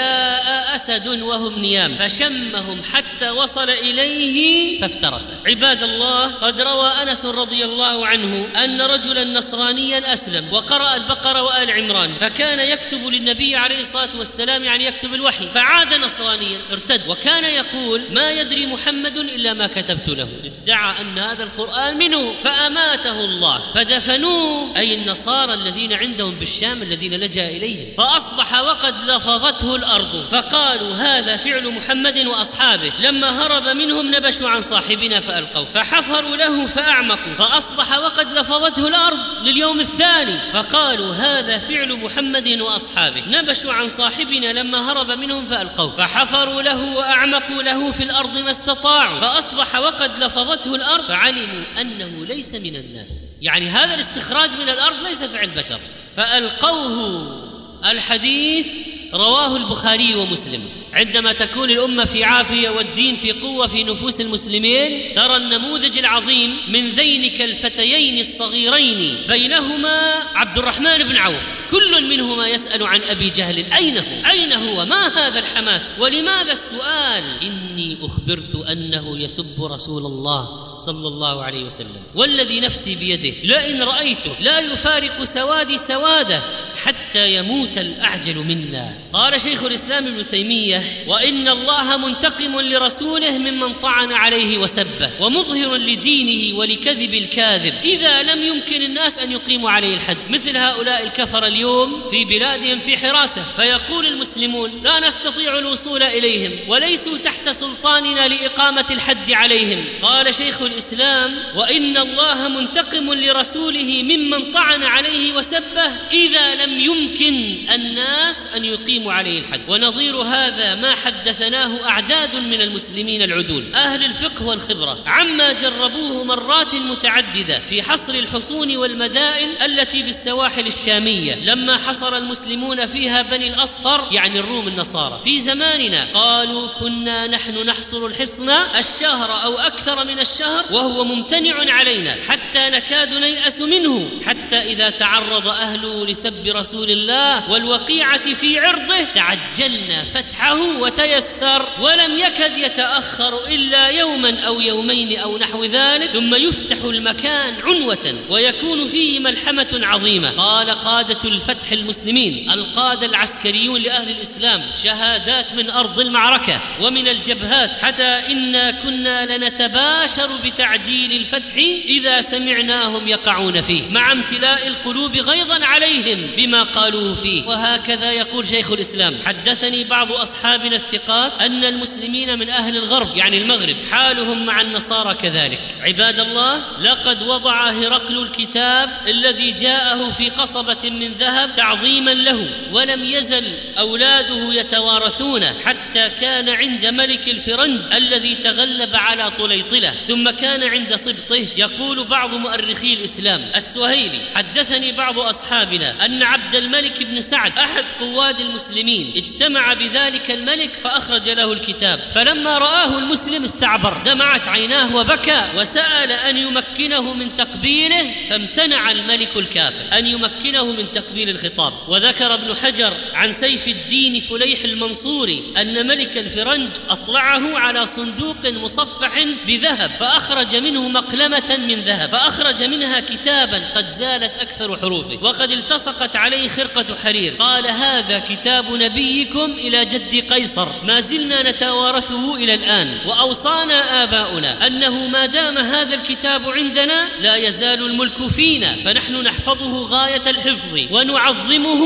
Speaker 2: فجاء أسد وهم نيام فشمهم حتى وصل إليه فافترسه. عباد الله، قد روى أنس رضي الله عنه أن رجلا نصرانيا أسلم وقرأ البقرة وآل عمران، فكان يكتب للنبي عليه الصلاة والسلام يعني يكتب الوحي، فعاد نصرانيا ارتد وكان يقول ما يدري محمد إلا ما كتبت له، ادعى أن هذا القرآن منه فأماته الله فدفنوه، أي النصارى الذين عندهم بالشام الذين لجأ إليهم، فأصبح وقد لفظته الأرض، فقالوا هذا فعل محمد وأصحابه، لما هرب منهم نبشوا عن صاحبنا فألقوا، فحفروا له فأعمقوا، فأصبح وقد لفظته الأرض لليوم الثاني، فقالوا هذا فعل محمد وأصحابه، نبشوا عن صاحبنا لما هرب منهم فألقوا، فحفروا له وأعمقوا له في الأرض ما استطاعوا، فأصبح وقد لفظته الأرض، فعلموا أنه ليس من الناس، يعني هذا الاستخراج من الأرض ليس فعل بشر، فألقوه. الحديث رواه البخاري ومسلم. عندما تكون الأمة في عافية والدين في قوة في نفوس المسلمين، ترى النموذج العظيم من ذينك الفتيين الصغيرين بينهما عبد الرحمن بن عوف، كل منهما يسأل عن أبي جهل أين هو؟ أين هو؟ ما هذا الحماس؟ ولماذا السؤال؟ إني أخبرت أنه يسب رسول الله صلى الله عليه وسلم، والذي نفسي بيده لئن رأيته لا يفارق سوادي سواده حتى يموت الأعجل منا. قال شيخ الإسلام ابن تيمية وإن الله منتقم لرسوله ممن طعن عليه وسبه، ومظهر لدينه ولكذب الكاذب إذا لم يمكن الناس أن يقيموا عليه الحد، مثل هؤلاء الكفر اليوم في بلادهم في حراسة، فيقول المسلمون لا نستطيع الوصول إليهم وليسوا تحت سلطاننا لإقامة الحد عليهم. قال شيخ الإسلام وإن الله منتقم لرسوله ممن طعن عليه وسبه إذا لم يمكن الناس أن يقيموا يقيم عليه الحد. ونظير هذا ما حدثناه أعداد من المسلمين العدول أهل الفقه والخبرة عما جربوه مرات متعددة في حصر الحصون والمدائن التي بالسواحل الشامية لما حصر المسلمون فيها بني الأصفر، يعني الروم النصارى في زماننا. قالوا كنا نحن نحصر الحصن الشهر أو أكثر من الشهر وهو ممتنع علينا حتى نكاد نيأس منه، حتى إذا تعرض أهله لسب رسول الله والوقيعة في عرضه تعجلنا فتحه وتيسر، ولم يكد يتأخر إلا يوما أو يومين أو نحو ذلك، ثم يفتح المكان عنوة ويكون فيه ملحمة عظيمة. قال قادة الفتح المسلمين القادة العسكريون لأهل الإسلام شهادات من أرض المعركة ومن الجبهات، حتى إنا كنا لنتباشر بتعجيل الفتح إذا سمعناهم يقعون فيه، مع امتلاء القلوب غيظا عليهم بما قالوه فيه. وهكذا يقول شيخ الإسلام: حدثني بعض أصحابنا الثقات أن المسلمين من أهل الغرب يعني المغرب حالهم مع النصارى كذلك. عباد الله، لقد وضع هرقل الكتاب الذي جاءه في قصبة من ذهب تعظيما له، ولم يزل أولاده يتوارثونه حتى كان عند ملك الفرنج الذي تغلب على طليطلة، ثم كان عند سبطه. يقول بعض مؤرخي الإسلام السهيلي: حدثني بعض أصحابنا أن عبد الملك بن سعد أحد قواد المسلمين اجتمع بذلك الملك فأخرج له الكتاب، فلما رآه المسلم استعبر، دمعت عيناه وبكى وسأل أن يمكنه من تقبيله، فامتنع الملك الكافر أن يمكنه من تقبيل الخطاب. وذكر ابن حجر عن سيف الدين فليح المنصوري أن ملك الفرنج أطلعه على صندوق مصفح بذهب فأخرج منه مقلمة من ذهب، فأخرج منها كتابا قد زالت أكثر حروفه وقد التصقت عليه خرقة حرير. قال: هذا كتاب نبيكم إلى جد قيصر، ما زلنا نتوارثه إلى الآن، وأوصانا آباؤنا أنه ما دام هذا الكتاب عندنا لا يزال الملك فينا، فنحن نحفظه غاية الحفظ ونعظمه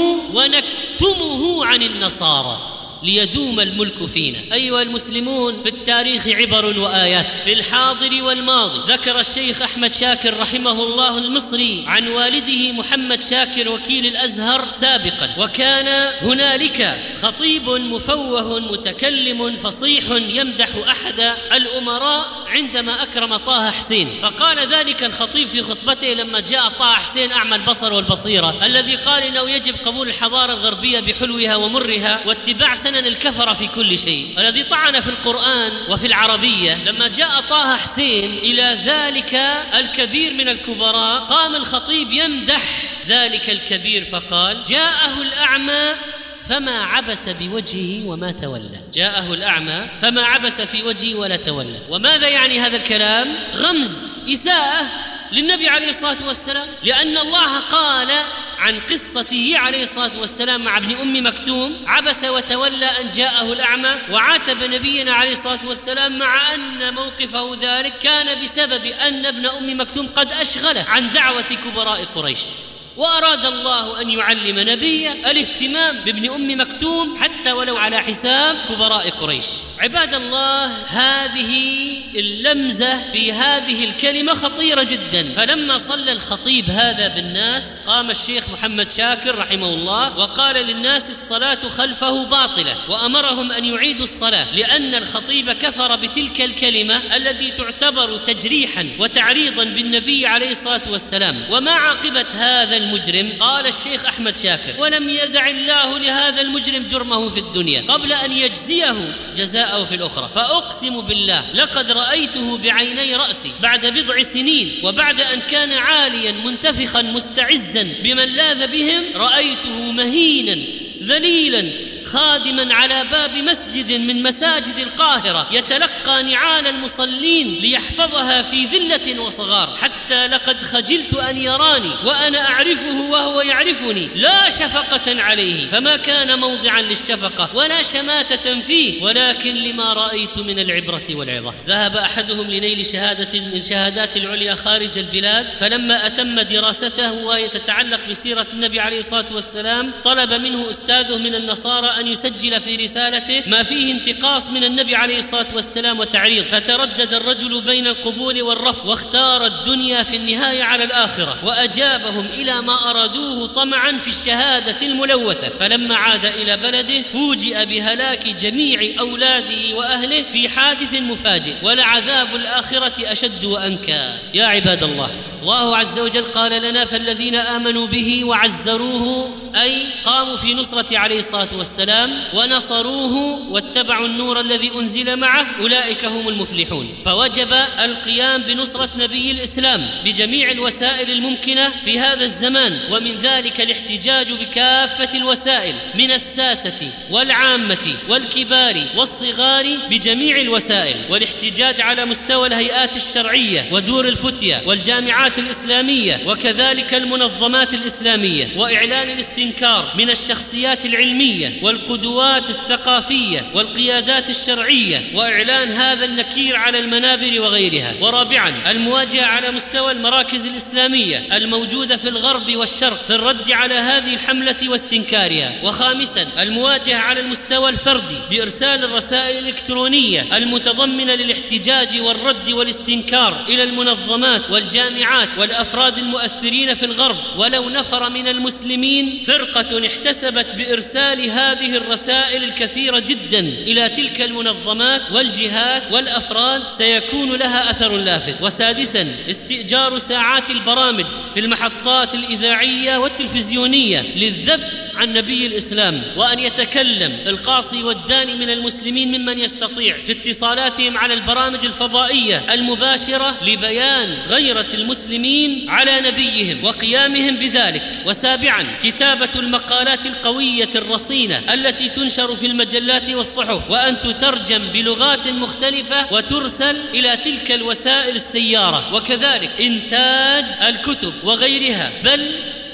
Speaker 2: ونكتمه عن النصارى ليدوم الملك فينا. أيها المسلمون، في التاريخ عبر وآيات في الحاضر والماضي. ذكر الشيخ أحمد شاكر رحمه الله المصري عن والده محمد شاكر وكيل الأزهر سابقا: وكان هنالك خطيب مفوه متكلم فصيح يمدح أحد الأمراء عندما أكرم طه حسين، فقال ذلك الخطيب في خطبته لما جاء طه حسين أعمى البصر والبصيرة الذي قال إنه يجب قبول الحضارة الغربية بحلوها ومرها واتباع سنن الكفر في كل شيء، الذي طعن في القرآن وفي العربية. لما جاء طه حسين إلى ذلك الكبير من الكبراء قام الخطيب يمدح ذلك الكبير فقال: جاءه الأعمى فما عبس بوجهه وما تولى. جاءه الأعمى فما عبس في وجهه ولا تولى. وماذا يعني هذا الكلام؟ غمز، إساءة للنبي عليه الصلاة والسلام، لأن الله قال عن قصته عليه الصلاة والسلام مع ابن أم مكتوم: عبس وتولى أن جاءه الأعمى، وعاتب نبينا عليه الصلاة والسلام مع أن موقفه ذلك كان بسبب أن ابن أم مكتوم قد أشغله عن دعوة كبراء قريش، وأراد الله أن يعلم نبيه الاهتمام بابن أم مكتوم حتى ولو على حساب كبراء قريش. عباد الله، هذه اللمزة في هذه الكلمة خطيرة جدا. فلما صلى الخطيب هذا بالناس قام الشيخ محمد شاكر رحمه الله وقال للناس: الصلاة خلفه باطلة، وأمرهم أن يعيدوا الصلاة، لأن الخطيب كفر بتلك الكلمة التي تعتبر تجريحا وتعريضا بالنبي عليه الصلاة والسلام. وما عاقبة هذا المجرم؟ قال الشيخ أحمد شاكر: ولم يدع الله لهذا المجرم جرمه في الدنيا قبل أن يجزيه جزاءه في الأخرى. فأقسم بالله لقد رأيته بعيني رأسي بعد بضع سنين، وبعد أن كان عاليا منتفخا مستعزا بمن لاذ بهم، رأيته مهينا ذليلا خادما على باب مسجد من مساجد القاهرة يتلقى نعال المصلين ليحفظها في ذلة وصغار، حتى لقد خجلت أن يراني وأنا أعرفه وهو يعرفني، لا شفقة عليه، فما كان موضعا للشفقة ولا شماتة فيه، ولكن لما رأيت من العبرة والعظة. ذهب أحدهم لنيل شهادة من شهادات العليا خارج البلاد، فلما أتم دراسته وهي تتعلق بسيرة النبي عليه الصلاة والسلام طلب منه أستاذه من النصارى أن يسجل في رسالته ما فيه انتقاص من النبي عليه الصلاة والسلام وتعريض، فتردد الرجل بين القبول والرفض واختار الدنيا في النهاية على الآخرة، وأجابهم إلى ما أرادوه طمعا في الشهادة الملوثة. فلما عاد إلى بلده فوجئ بهلاك جميع أولاده وأهله في حادث مفاجئ، ولعذاب الآخرة أشد وأنكى. يا عباد الله، الله عز وجل قال لنا: فالذين آمنوا به وعزروه، أي قاموا في نصرة عليه الصلاة والسلام ونصروه واتبعوا النور الذي أنزل معه، أولئك هم المفلحون. فوجب القيام بنصرة نبي الإسلام بجميع الوسائل الممكنة في هذا الزمان، ومن ذلك الاحتجاج بكافة الوسائل من الساسة والعامة والكبار والصغار بجميع الوسائل، والاحتجاج على مستوى الهيئات الشرعية ودور الفتية والجامعات الإسلامية وكذلك المنظمات الإسلامية، وإعلان الاستنكار من الشخصيات العلمية والقدوات الثقافية والقيادات الشرعية، وإعلان هذا النكير على المنابر وغيرها. ورابعا المواجهة على مستوى المراكز الإسلامية الموجودة في الغرب والشرق في الرد على هذه الحملة واستنكارها. وخامسا المواجهة على المستوى الفردي بإرسال الرسائل الإلكترونية المتضمنة للاحتجاج والرد والاستنكار إلى المنظمات والجامعات والأفراد المؤثرين في الغرب. ولو نفر من المسلمين فرقة احتسبت بإرسال هذه الرسائل الكثيرة جدا إلى تلك المنظمات والجهات والأفراد سيكون لها أثر لافت. وسادسا استئجار ساعات البرامج في المحطات الإذاعية والتلفزيونية للذب عن نبي الإسلام، وأن يتكلم القاصي والداني من المسلمين ممن يستطيع في اتصالاتهم على البرامج الفضائية المباشرة لبيان غيرة المسلمين على نبيهم وقيامهم بذلك. وسابعا كتابة المقالات القوية الرصينة التي تنشر في المجلات والصحف، وأن تترجم بلغات مختلفة وترسل إلى تلك الوسائل السيارة، وكذلك إنتاج الكتب وغيرها، بل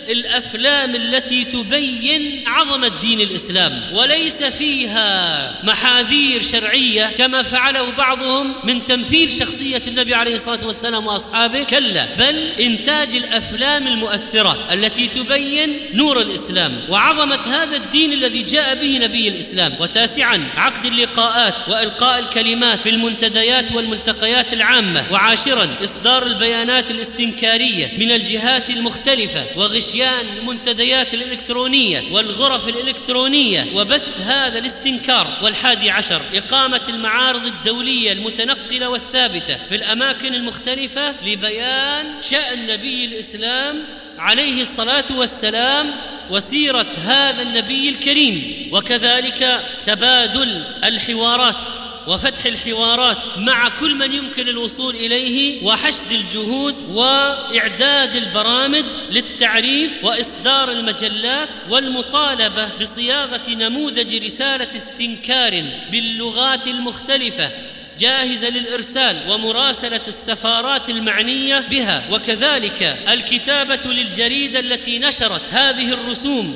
Speaker 2: الأفلام التي تبين عظمة دين الإسلام وليس فيها محاذير شرعية كما فعله بعضهم من تمثيل شخصية النبي عليه الصلاة والسلام وأصحابه. كلا، بل إنتاج الأفلام المؤثرة التي تبين نور الإسلام وعظمة هذا الدين الذي جاء به نبي الإسلام. وتاسعا عقد اللقاءات وإلقاء الكلمات في المنتديات والملتقيات العامة. وعاشرا إصدار البيانات الاستنكارية من الجهات المختلفة وغشيان المنتديات الإلكترونية والغرف الإلكترونية وبث هذا الاستنكار. والحادي عشر إقامة المعارض الدولية المتنقلة والثابتة في الأماكن المختلفة لبيان شأن نبي الإسلام عليه الصلاة والسلام وسيرة هذا النبي الكريم، وكذلك تبادل الحوارات وفتح الحوارات مع كل من يمكن الوصول إليه، وحشد الجهود وإعداد البرامج للتعريف وإصدار المجلات، والمطالبة بصياغة نموذج رسالة استنكار باللغات المختلفة جاهزة للإرسال ومراسلة السفارات المعنية بها، وكذلك الكتابة للجريدة التي نشرت هذه الرسوم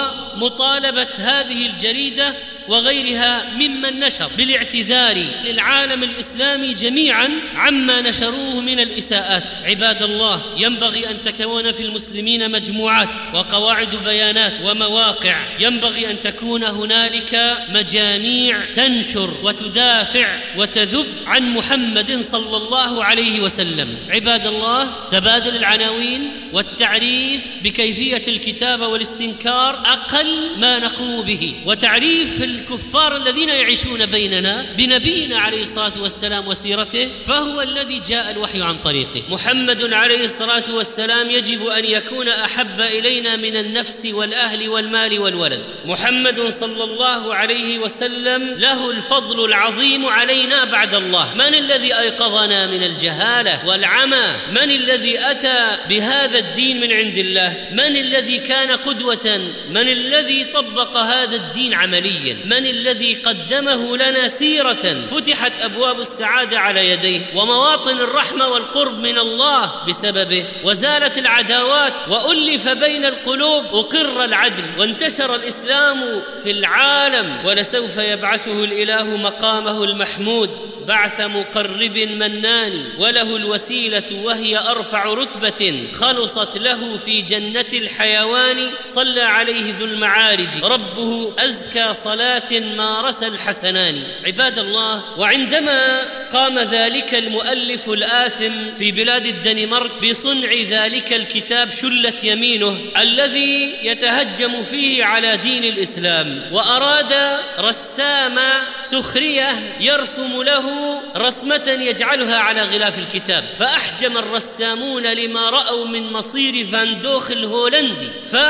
Speaker 2: ومطالبة هذه الجريدة وغيرها ممن نشر بالاعتذار للعالم الإسلامي جميعا عما نشروه من الإساءات. عباد الله، ينبغي أن تكون في المسلمين مجموعات وقواعد بيانات ومواقع، ينبغي أن تكون هنالك مجاميع تنشر وتدافع وتذب عن محمد صلى الله عليه وسلم. عباد الله، تبادل العناوين والتعريف بكيفية الكتابة والاستنكار أقل ما نقوم به، وتعريف الكفار الذين يعيشون بيننا بنبينا عليه الصلاة والسلام وسيرته، فهو الذي جاء الوحي عن طريقه. محمد عليه الصلاة والسلام يجب أن يكون أحب إلينا من النفس والأهل والمال والولد. محمد صلى الله عليه وسلم له الفضل العظيم علينا بعد الله. من الذي أيقظنا من الجهالة والعمى؟ من الذي أتى بهذا الدين من عند الله؟ من الذي كان قدوة؟ من الذي طبق هذا الدين عمليا؟ من الذي قدمه لنا سيرة فتحت أبواب السعادة على يديه ومواطن الرحمة والقرب من الله بسببه، وزالت العداوات وألف بين القلوب، وقر العدل وانتشر الإسلام في العالم. ولسوف يبعثه الإله مقامه المحمود بعث مقرب منان، وله الوسيلة وهي أرفع رتبة خلصت له في جنة الحيوان. صلى عليه ذو المعارج ربه أزكى صلاة مارس الحسنان. عباد الله، وعندما قام ذلك المؤلف الآثم في بلاد الدنمارك بصنع ذلك الكتاب شلت يمينه الذي يتهجم فيه على دين الإسلام، وأراد رسام سخرية يرسم له رسمة يجعلها على غلاف الكتاب، فأحجم الرسامون لما رأوا من مصير فان دوخ الهولندي،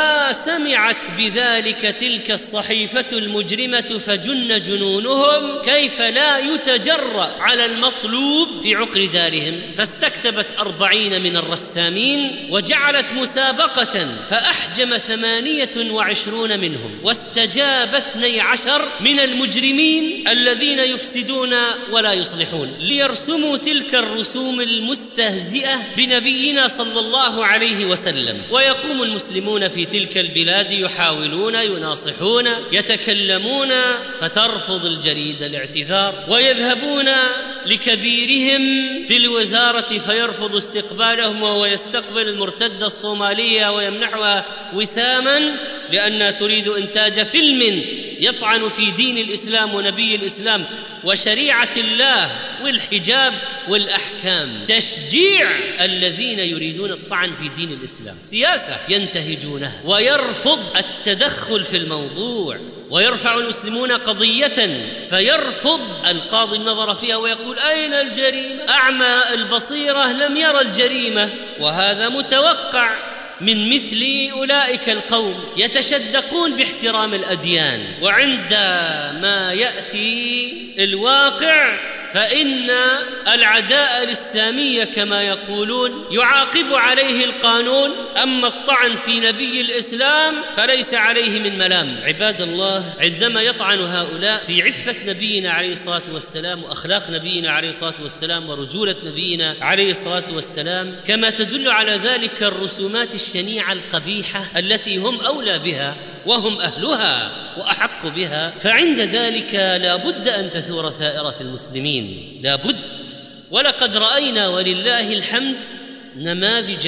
Speaker 2: فسمعت بذلك تلك الصحيفة المجرمة فجن جنونهم كيف لا يتجرأ على المطلوب في عقر دارهم، فاستكتبت أربعين من الرسامين وجعلت مسابقة، فأحجم ثمانية وعشرون منهم، واستجاب اثني عشر من المجرمين الذين يفسدون ولا يصلحون ليرسموا تلك الرسوم المستهزئة بنبينا صلى الله عليه وسلم. ويقوم المسلمون في تلك البلاد يحاولون يناصحون يتكلمون، فترفض الجريدة الاعتذار، ويذهبون لكبيرهم في الوزارة فيرفض استقبالهم، وهو يستقبل المرتدة الصومالية ويمنحها وساما لأنها تريد إنتاج فيلم يطعن في دين الإسلام ونبي الإسلام وشريعة الله والحجاب والأحكام. تشجيع الذين يريدون الطعن في دين الإسلام، سياسة ينتهجونها، ويرفض التدخل في الموضوع. ويرفع المسلمون قضية فيرفض القاضي النظر فيها ويقول أين الجريمة؟ أعمى البصيرة لم يرى الجريمة، وهذا متوقع من مثل أولئك القوم يتشدقون باحترام الأديان، وعندما يأتي الواقع فإن العداء للسامية كما يقولون يعاقب عليه القانون، أما الطعن في نبي الإسلام فليس عليه من ملام. عباد الله، عندما يطعن هؤلاء في عفة نبينا عليه الصلاة والسلام وأخلاق نبينا عليه الصلاة والسلام ورجولة نبينا عليه الصلاة والسلام، كما تدل على ذلك الرسومات الشنيعة القبيحة التي هم أولى بها وهم أهلها وأحق بها، فعند ذلك لا بد أن تثور ثائرة المسلمين، لا بد. ولقد رأينا ولله الحمد نماذج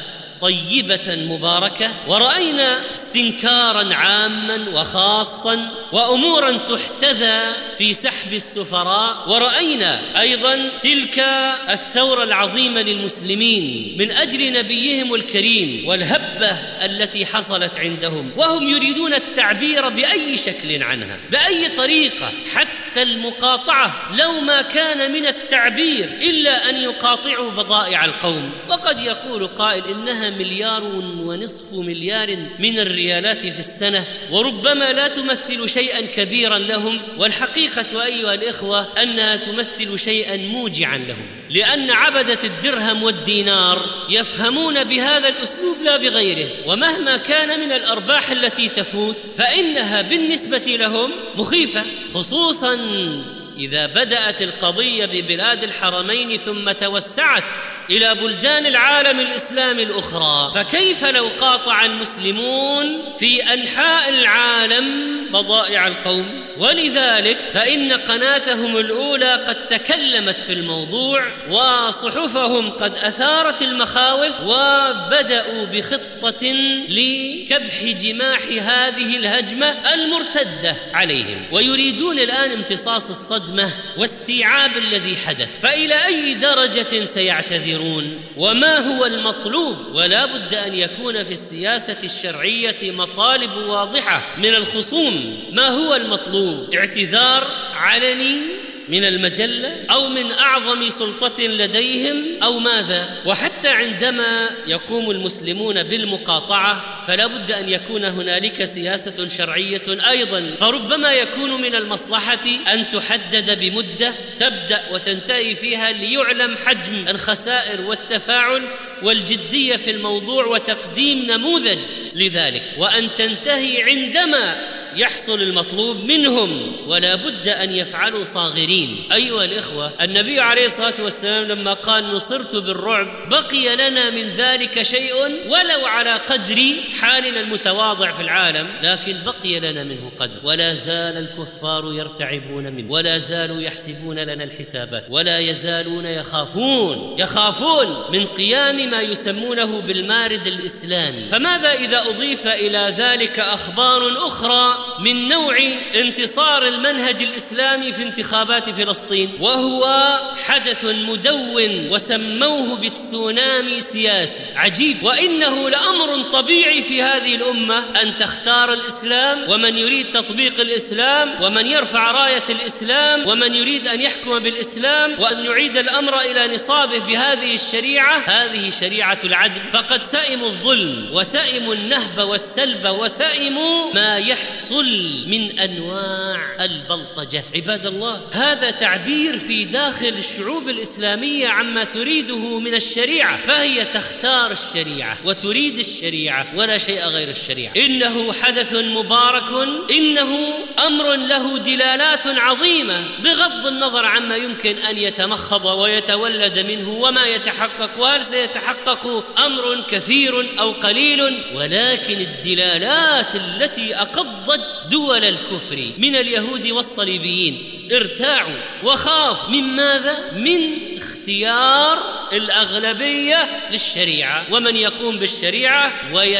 Speaker 2: طيبة مباركة، ورأينا استنكارا عاما وخاصا وأمورا تحتذى في سحب السفراء، ورأينا أيضا تلك الثورة العظيمة للمسلمين من أجل نبيهم الكريم والهبة التي حصلت عندهم، وهم يريدون التعبير بأي شكل عنها بأي طريقة، حتى المقاطعة لو ما كان من التعبير إلا أن يقاطعوا بضائع القوم. وقد يقول قائل إنها مليار ونصف مليار من الريالات في السنة، وربما لا تمثل شيئا كبيرا لهم، والحقيقة أيها الإخوة أنها تمثل شيئا موجعا لهم، لأن عبدة الدرهم والدينار يفهمون بهذا الأسلوب لا بغيره، ومهما كان من الأرباح التي تفوت فإنها بالنسبة لهم مخيفة، خصوصا إذا بدأت القضية ببلاد الحرمين ثم توسعت إلى بلدان العالم الإسلامي الأخرى، فكيف لو قاطع المسلمون في أنحاء العالم بضائع القوم؟ ولذلك فإن قناتهم الأولى قد تكلمت في الموضوع، وصحفهم قد أثارت المخاوف، وبدأوا بخطة لكبح جماح هذه الهجمة المرتدة عليهم، ويريدون الآن امتصاص الصدمة واستيعاب الذي حدث. فإلى أي درجة سيعتذرون؟ وما هو المطلوب؟ ولا بد أن يكون في السياسة الشرعية مطالب واضحة من الخصوم. ما هو المطلوب؟ اعتذار علني من المجلة أو من أعظم سلطة لديهم أو ماذا؟ وحتى عندما يقوم المسلمون بالمقاطعة فلا بد أن يكون هنالك سياسة شرعية أيضا، فربما يكون من المصلحة أن تحدد بمدة تبدأ وتنتهي فيها ليعلم حجم الخسائر والتفاعل والجدية في الموضوع وتقديم نموذج لذلك، وأن تنتهي عندما يحصل المطلوب منهم، ولا بد أن يفعلوا صاغرين. أيها الإخوة، النبي عليه الصلاة والسلام لما قال نصرت بالرعب بقي لنا من ذلك شيء ولو على قدر حالنا المتواضع في العالم، لكن بقي لنا منه قدر، ولا زال الكفار يرتعبون منه، ولا زالوا يحسبون لنا الحسابات، ولا يزالون يخافون يخافون من قيام ما يسمونه بالمارد الإسلامي. فماذا إذا أضيف إلى ذلك أخبار أخرى من نوع انتصار المنهج الإسلامي في انتخابات فلسطين، وهو حدث مدون وسموه بتسونامي سياسي عجيب، وإنه لأمر طبيعي في هذه الأمة أن تختار الإسلام، ومن يريد تطبيق الإسلام، ومن يرفع راية الإسلام، ومن يريد أن يحكم بالإسلام، وأن يعيد الأمر إلى نصابه بهذه الشريعة. هذه شريعة العدل. فقد سئموا الظلم وسئموا النهب والسلب وسئموا ما يحصل من أنواع البلطجة. عباد الله، هذا تعبير في داخل الشعوب الإسلامية عما تريده من الشريعة، فهي تختار الشريعة وتريد الشريعة ولا شيء غير الشريعة. إنه حدث مبارك، إنه أمر له دلالات عظيمة بغض النظر عما يمكن أن يتمخض ويتولد منه وما يتحقق، وهل سيتحقق أمر كثير أو قليل، ولكن الدلالات التي أقضت دول الكفر من اليهود والصليبيين ارتاعوا وخاف من ماذا؟ من اختيار الأغلبية للشريعة، ومن يقوم بالشريعة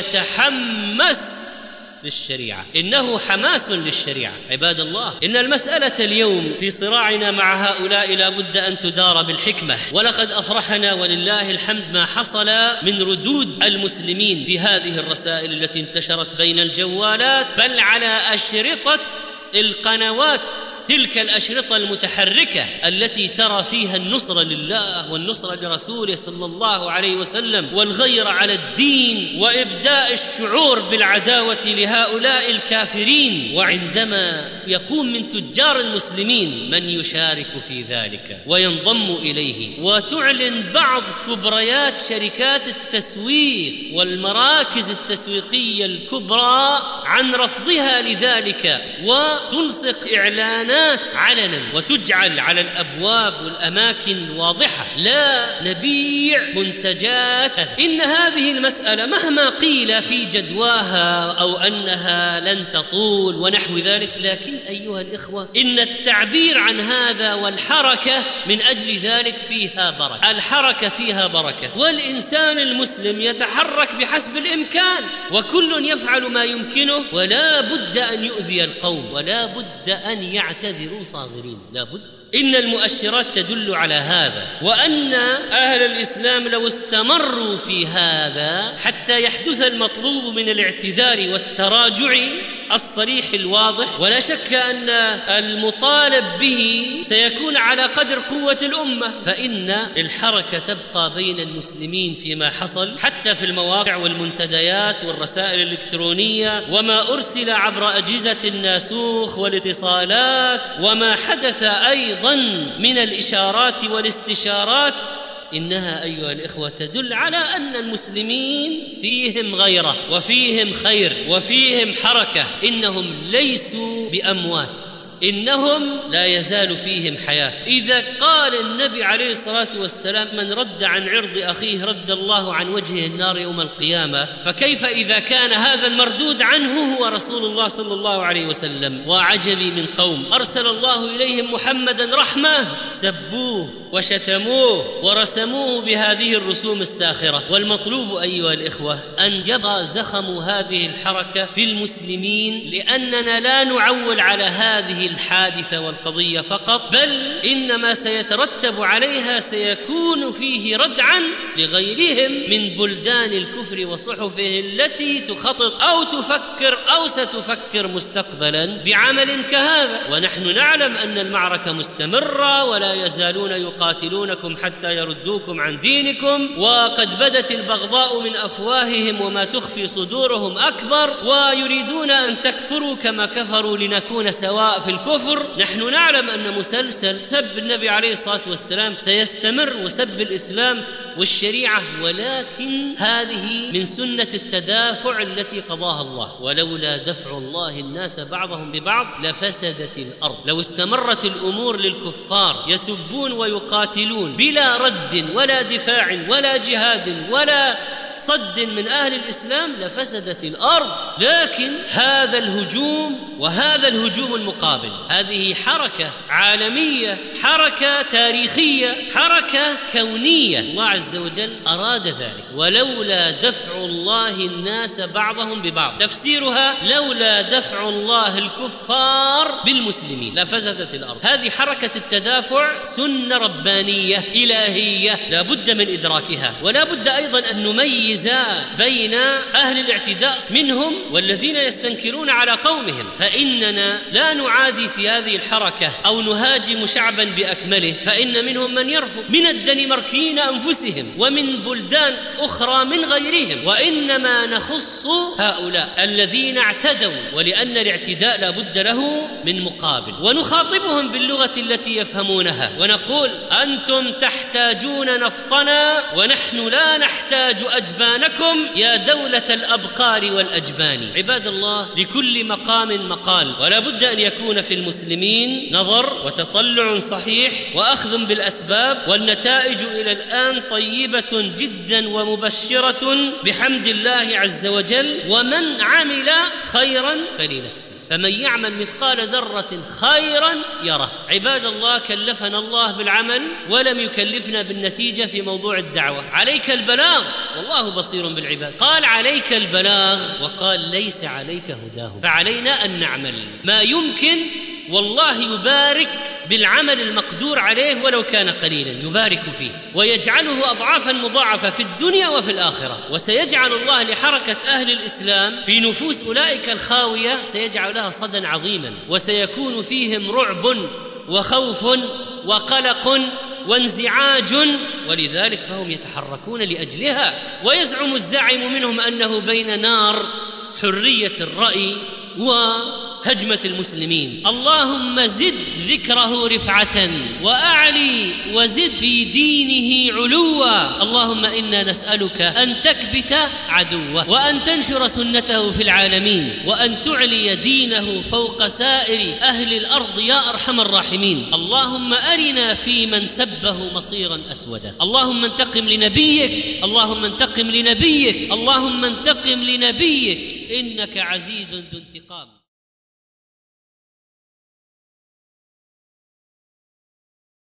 Speaker 2: ويتحمس للشريعة. إنه حماس للشريعة. عباد الله، إن المسألة اليوم في صراعنا مع هؤلاء لا بد أن تدار بالحكمة، ولقد أفرحنا ولله الحمد ما حصل من ردود المسلمين في هذه الرسائل التي انتشرت بين الجوالات، بل على أشرطة القنوات، تلك الأشرطة المتحركة التي ترى فيها النصرة لله والنصرة لرسوله صلى الله عليه وسلم، والغير على الدين، وإبداء الشعور بالعداوة لهؤلاء الكافرين. وعندما يكون من تجار المسلمين من يشارك في ذلك وينضم إليه، وتعلن بعض كبريات شركات التسويق والمراكز التسويقية الكبرى عن رفضها لذلك، وتلصق إعلانات علنا وتجعل على الأبواب والأماكن واضحة، لا نبيع منتجات. إن هذه المسألة مهما قيل في جدواها أو أنها لن تطول ونحو ذلك، لكن أيها الإخوة، إن التعبير عن هذا والحركة من أجل ذلك فيها بركة. الحركة فيها بركة، والإنسان المسلم يتحرك بحسب الإمكان، وكل يفعل ما يمكنه، ولا بد أن يؤذي القوم، ولا بد أن يعتذروا صاغرين، لا بد. إن المؤشرات تدل على هذا، وأن أهل الإسلام لو استمروا في هذا حتى يحدث المطلوب من الاعتذار والتراجع الصريح الواضح، ولا شك أن المطالب به سيكون على قدر قوة الأمة، فإن الحركة تبقى بين المسلمين فيما حصل، حتى في المواقع والمنتديات والرسائل الإلكترونية، وما أرسل عبر أجهزة الناسوخ والاتصالات، وما حدث أيضا من الإشارات والاستشارات. إنها أيها الإخوة تدل على أن المسلمين فيهم غيرة وفيهم خير وفيهم حركة، إنهم ليسوا بأموات، إنهم لا يزال فيهم حياة. إذا قال النبي عليه الصلاة والسلام من رد عن عرض أخيه رد الله عن وجهه النار يوم القيامة، فكيف إذا كان هذا المردود عنه هو رسول الله صلى الله عليه وسلم؟ وعجبي من قوم أرسل الله إليهم محمدا رحمة سبوه وشتموه ورسموه بهذه الرسوم الساخرة. والمطلوب أيها الإخوة أن يبقى زخم هذه الحركة في المسلمين، لأننا لا نعول على هذه الحادثة والقضية فقط، بل إنما سيترتب عليها سيكون فيه ردعا لغيرهم من بلدان الكفر وصحفه التي تخطط أو تفكر أو ستفكر مستقبلا بعمل كهذا. ونحن نعلم أن المعركة مستمرة، ولا يزالون يقاتلونكم حتى يردوكم عن دينكم، وقد بدت البغضاء من أفواههم وما تخفي صدورهم أكبر، ويريدون أن تكفروا كما كفروا لنكون سواء في الكفر. نحن نعلم أن مسلسل سب النبي عليه الصلاة والسلام سيستمر، وسب الإسلام والشريعة، ولكن هذه من سنة التدافع التي قضاها الله. ولولا دفع الله الناس بعضهم ببعض لفسدت الأرض. لو استمرت الأمور للكفار يسبون ويقاتلون بلا رد ولا دفاع ولا جهاد ولا صد من أهل الإسلام لفسدت الأرض. لكن هذا الهجوم وهذا الهجوم المقابل، هذه حركة عالمية، حركة تاريخية، حركة كونية، الله عز وجل أراد ذلك. ولولا دفع الله الناس بعضهم ببعض، تفسيرها لولا دفع الله الكفار بالمسلمين لفسدت الأرض. هذه حركة التدافع سنة ربانية إلهية لا بد من إدراكها، ولا بد أيضا أن نميز بين أهل الاعتداء منهم والذين يستنكرون على قومهم. فإننا لا نعادي في هذه الحركة أو نهاجم شعبا بأكمله، فإن منهم من يرفض من الدنماركيين أنفسهم ومن بلدان أخرى من غيرهم، وإنما نخص هؤلاء الذين اعتدوا، ولأن الاعتداء لا بد له من مقابل، ونخاطبهم باللغة التي يفهمونها ونقول: أنتم تحتاجون نفطنا ونحن لا نحتاج أجبانكم يا دولة الأبقار والأجبان. عباد الله، لكل مقام مقال، ولا بد أن يكون في المسلمين نظر وتطلع صحيح وأخذ بالأسباب، والنتائج إلى الآن طيبة جدا ومبشرة بحمد الله عز وجل. ومن عمل خيرا فلنفسه، فمن يعمل مثقال ذرة خيرا يره. عباد الله، كلفنا الله بالعمل ولم يكلفنا بالنتيجة في موضوع الدعوة. عليك البلاغ والله بصير بالعباد. قال عليك البلاغ وقال ليس عليك هداهم، فعلينا أن نعمل ما يمكن، والله يبارك بالعمل المقدور عليه ولو كان قليلا، يبارك فيه ويجعله أضعافا مضاعفة في الدنيا وفي الآخرة. وسيجعل الله لحركة أهل الإسلام في نفوس أولئك الخاوية، سيجعل لها صدى عظيما، وسيكون فيهم رعب وخوف وقلق وانزعاج، ولذلك فهم يتحركون لأجلها. ويزعم الزاعم منهم أنه بين نار حرية الرأي وهجمة المسلمين. اللهم زد ذكره رفعة وأعلي وزد في دينه علوا. اللهم إنا نسألك أن تكبت عدوه، وأن تنشر سنته في العالمين، وأن تعلي دينه فوق سائر أهل الأرض يا أرحم الراحمين. اللهم أرنا في من سبه مصيرا أسودا. اللهم انتقم لنبيك، اللهم انتقم لنبيك، اللهم انتقم لنبيك، إنك عزيز ذو انتقام.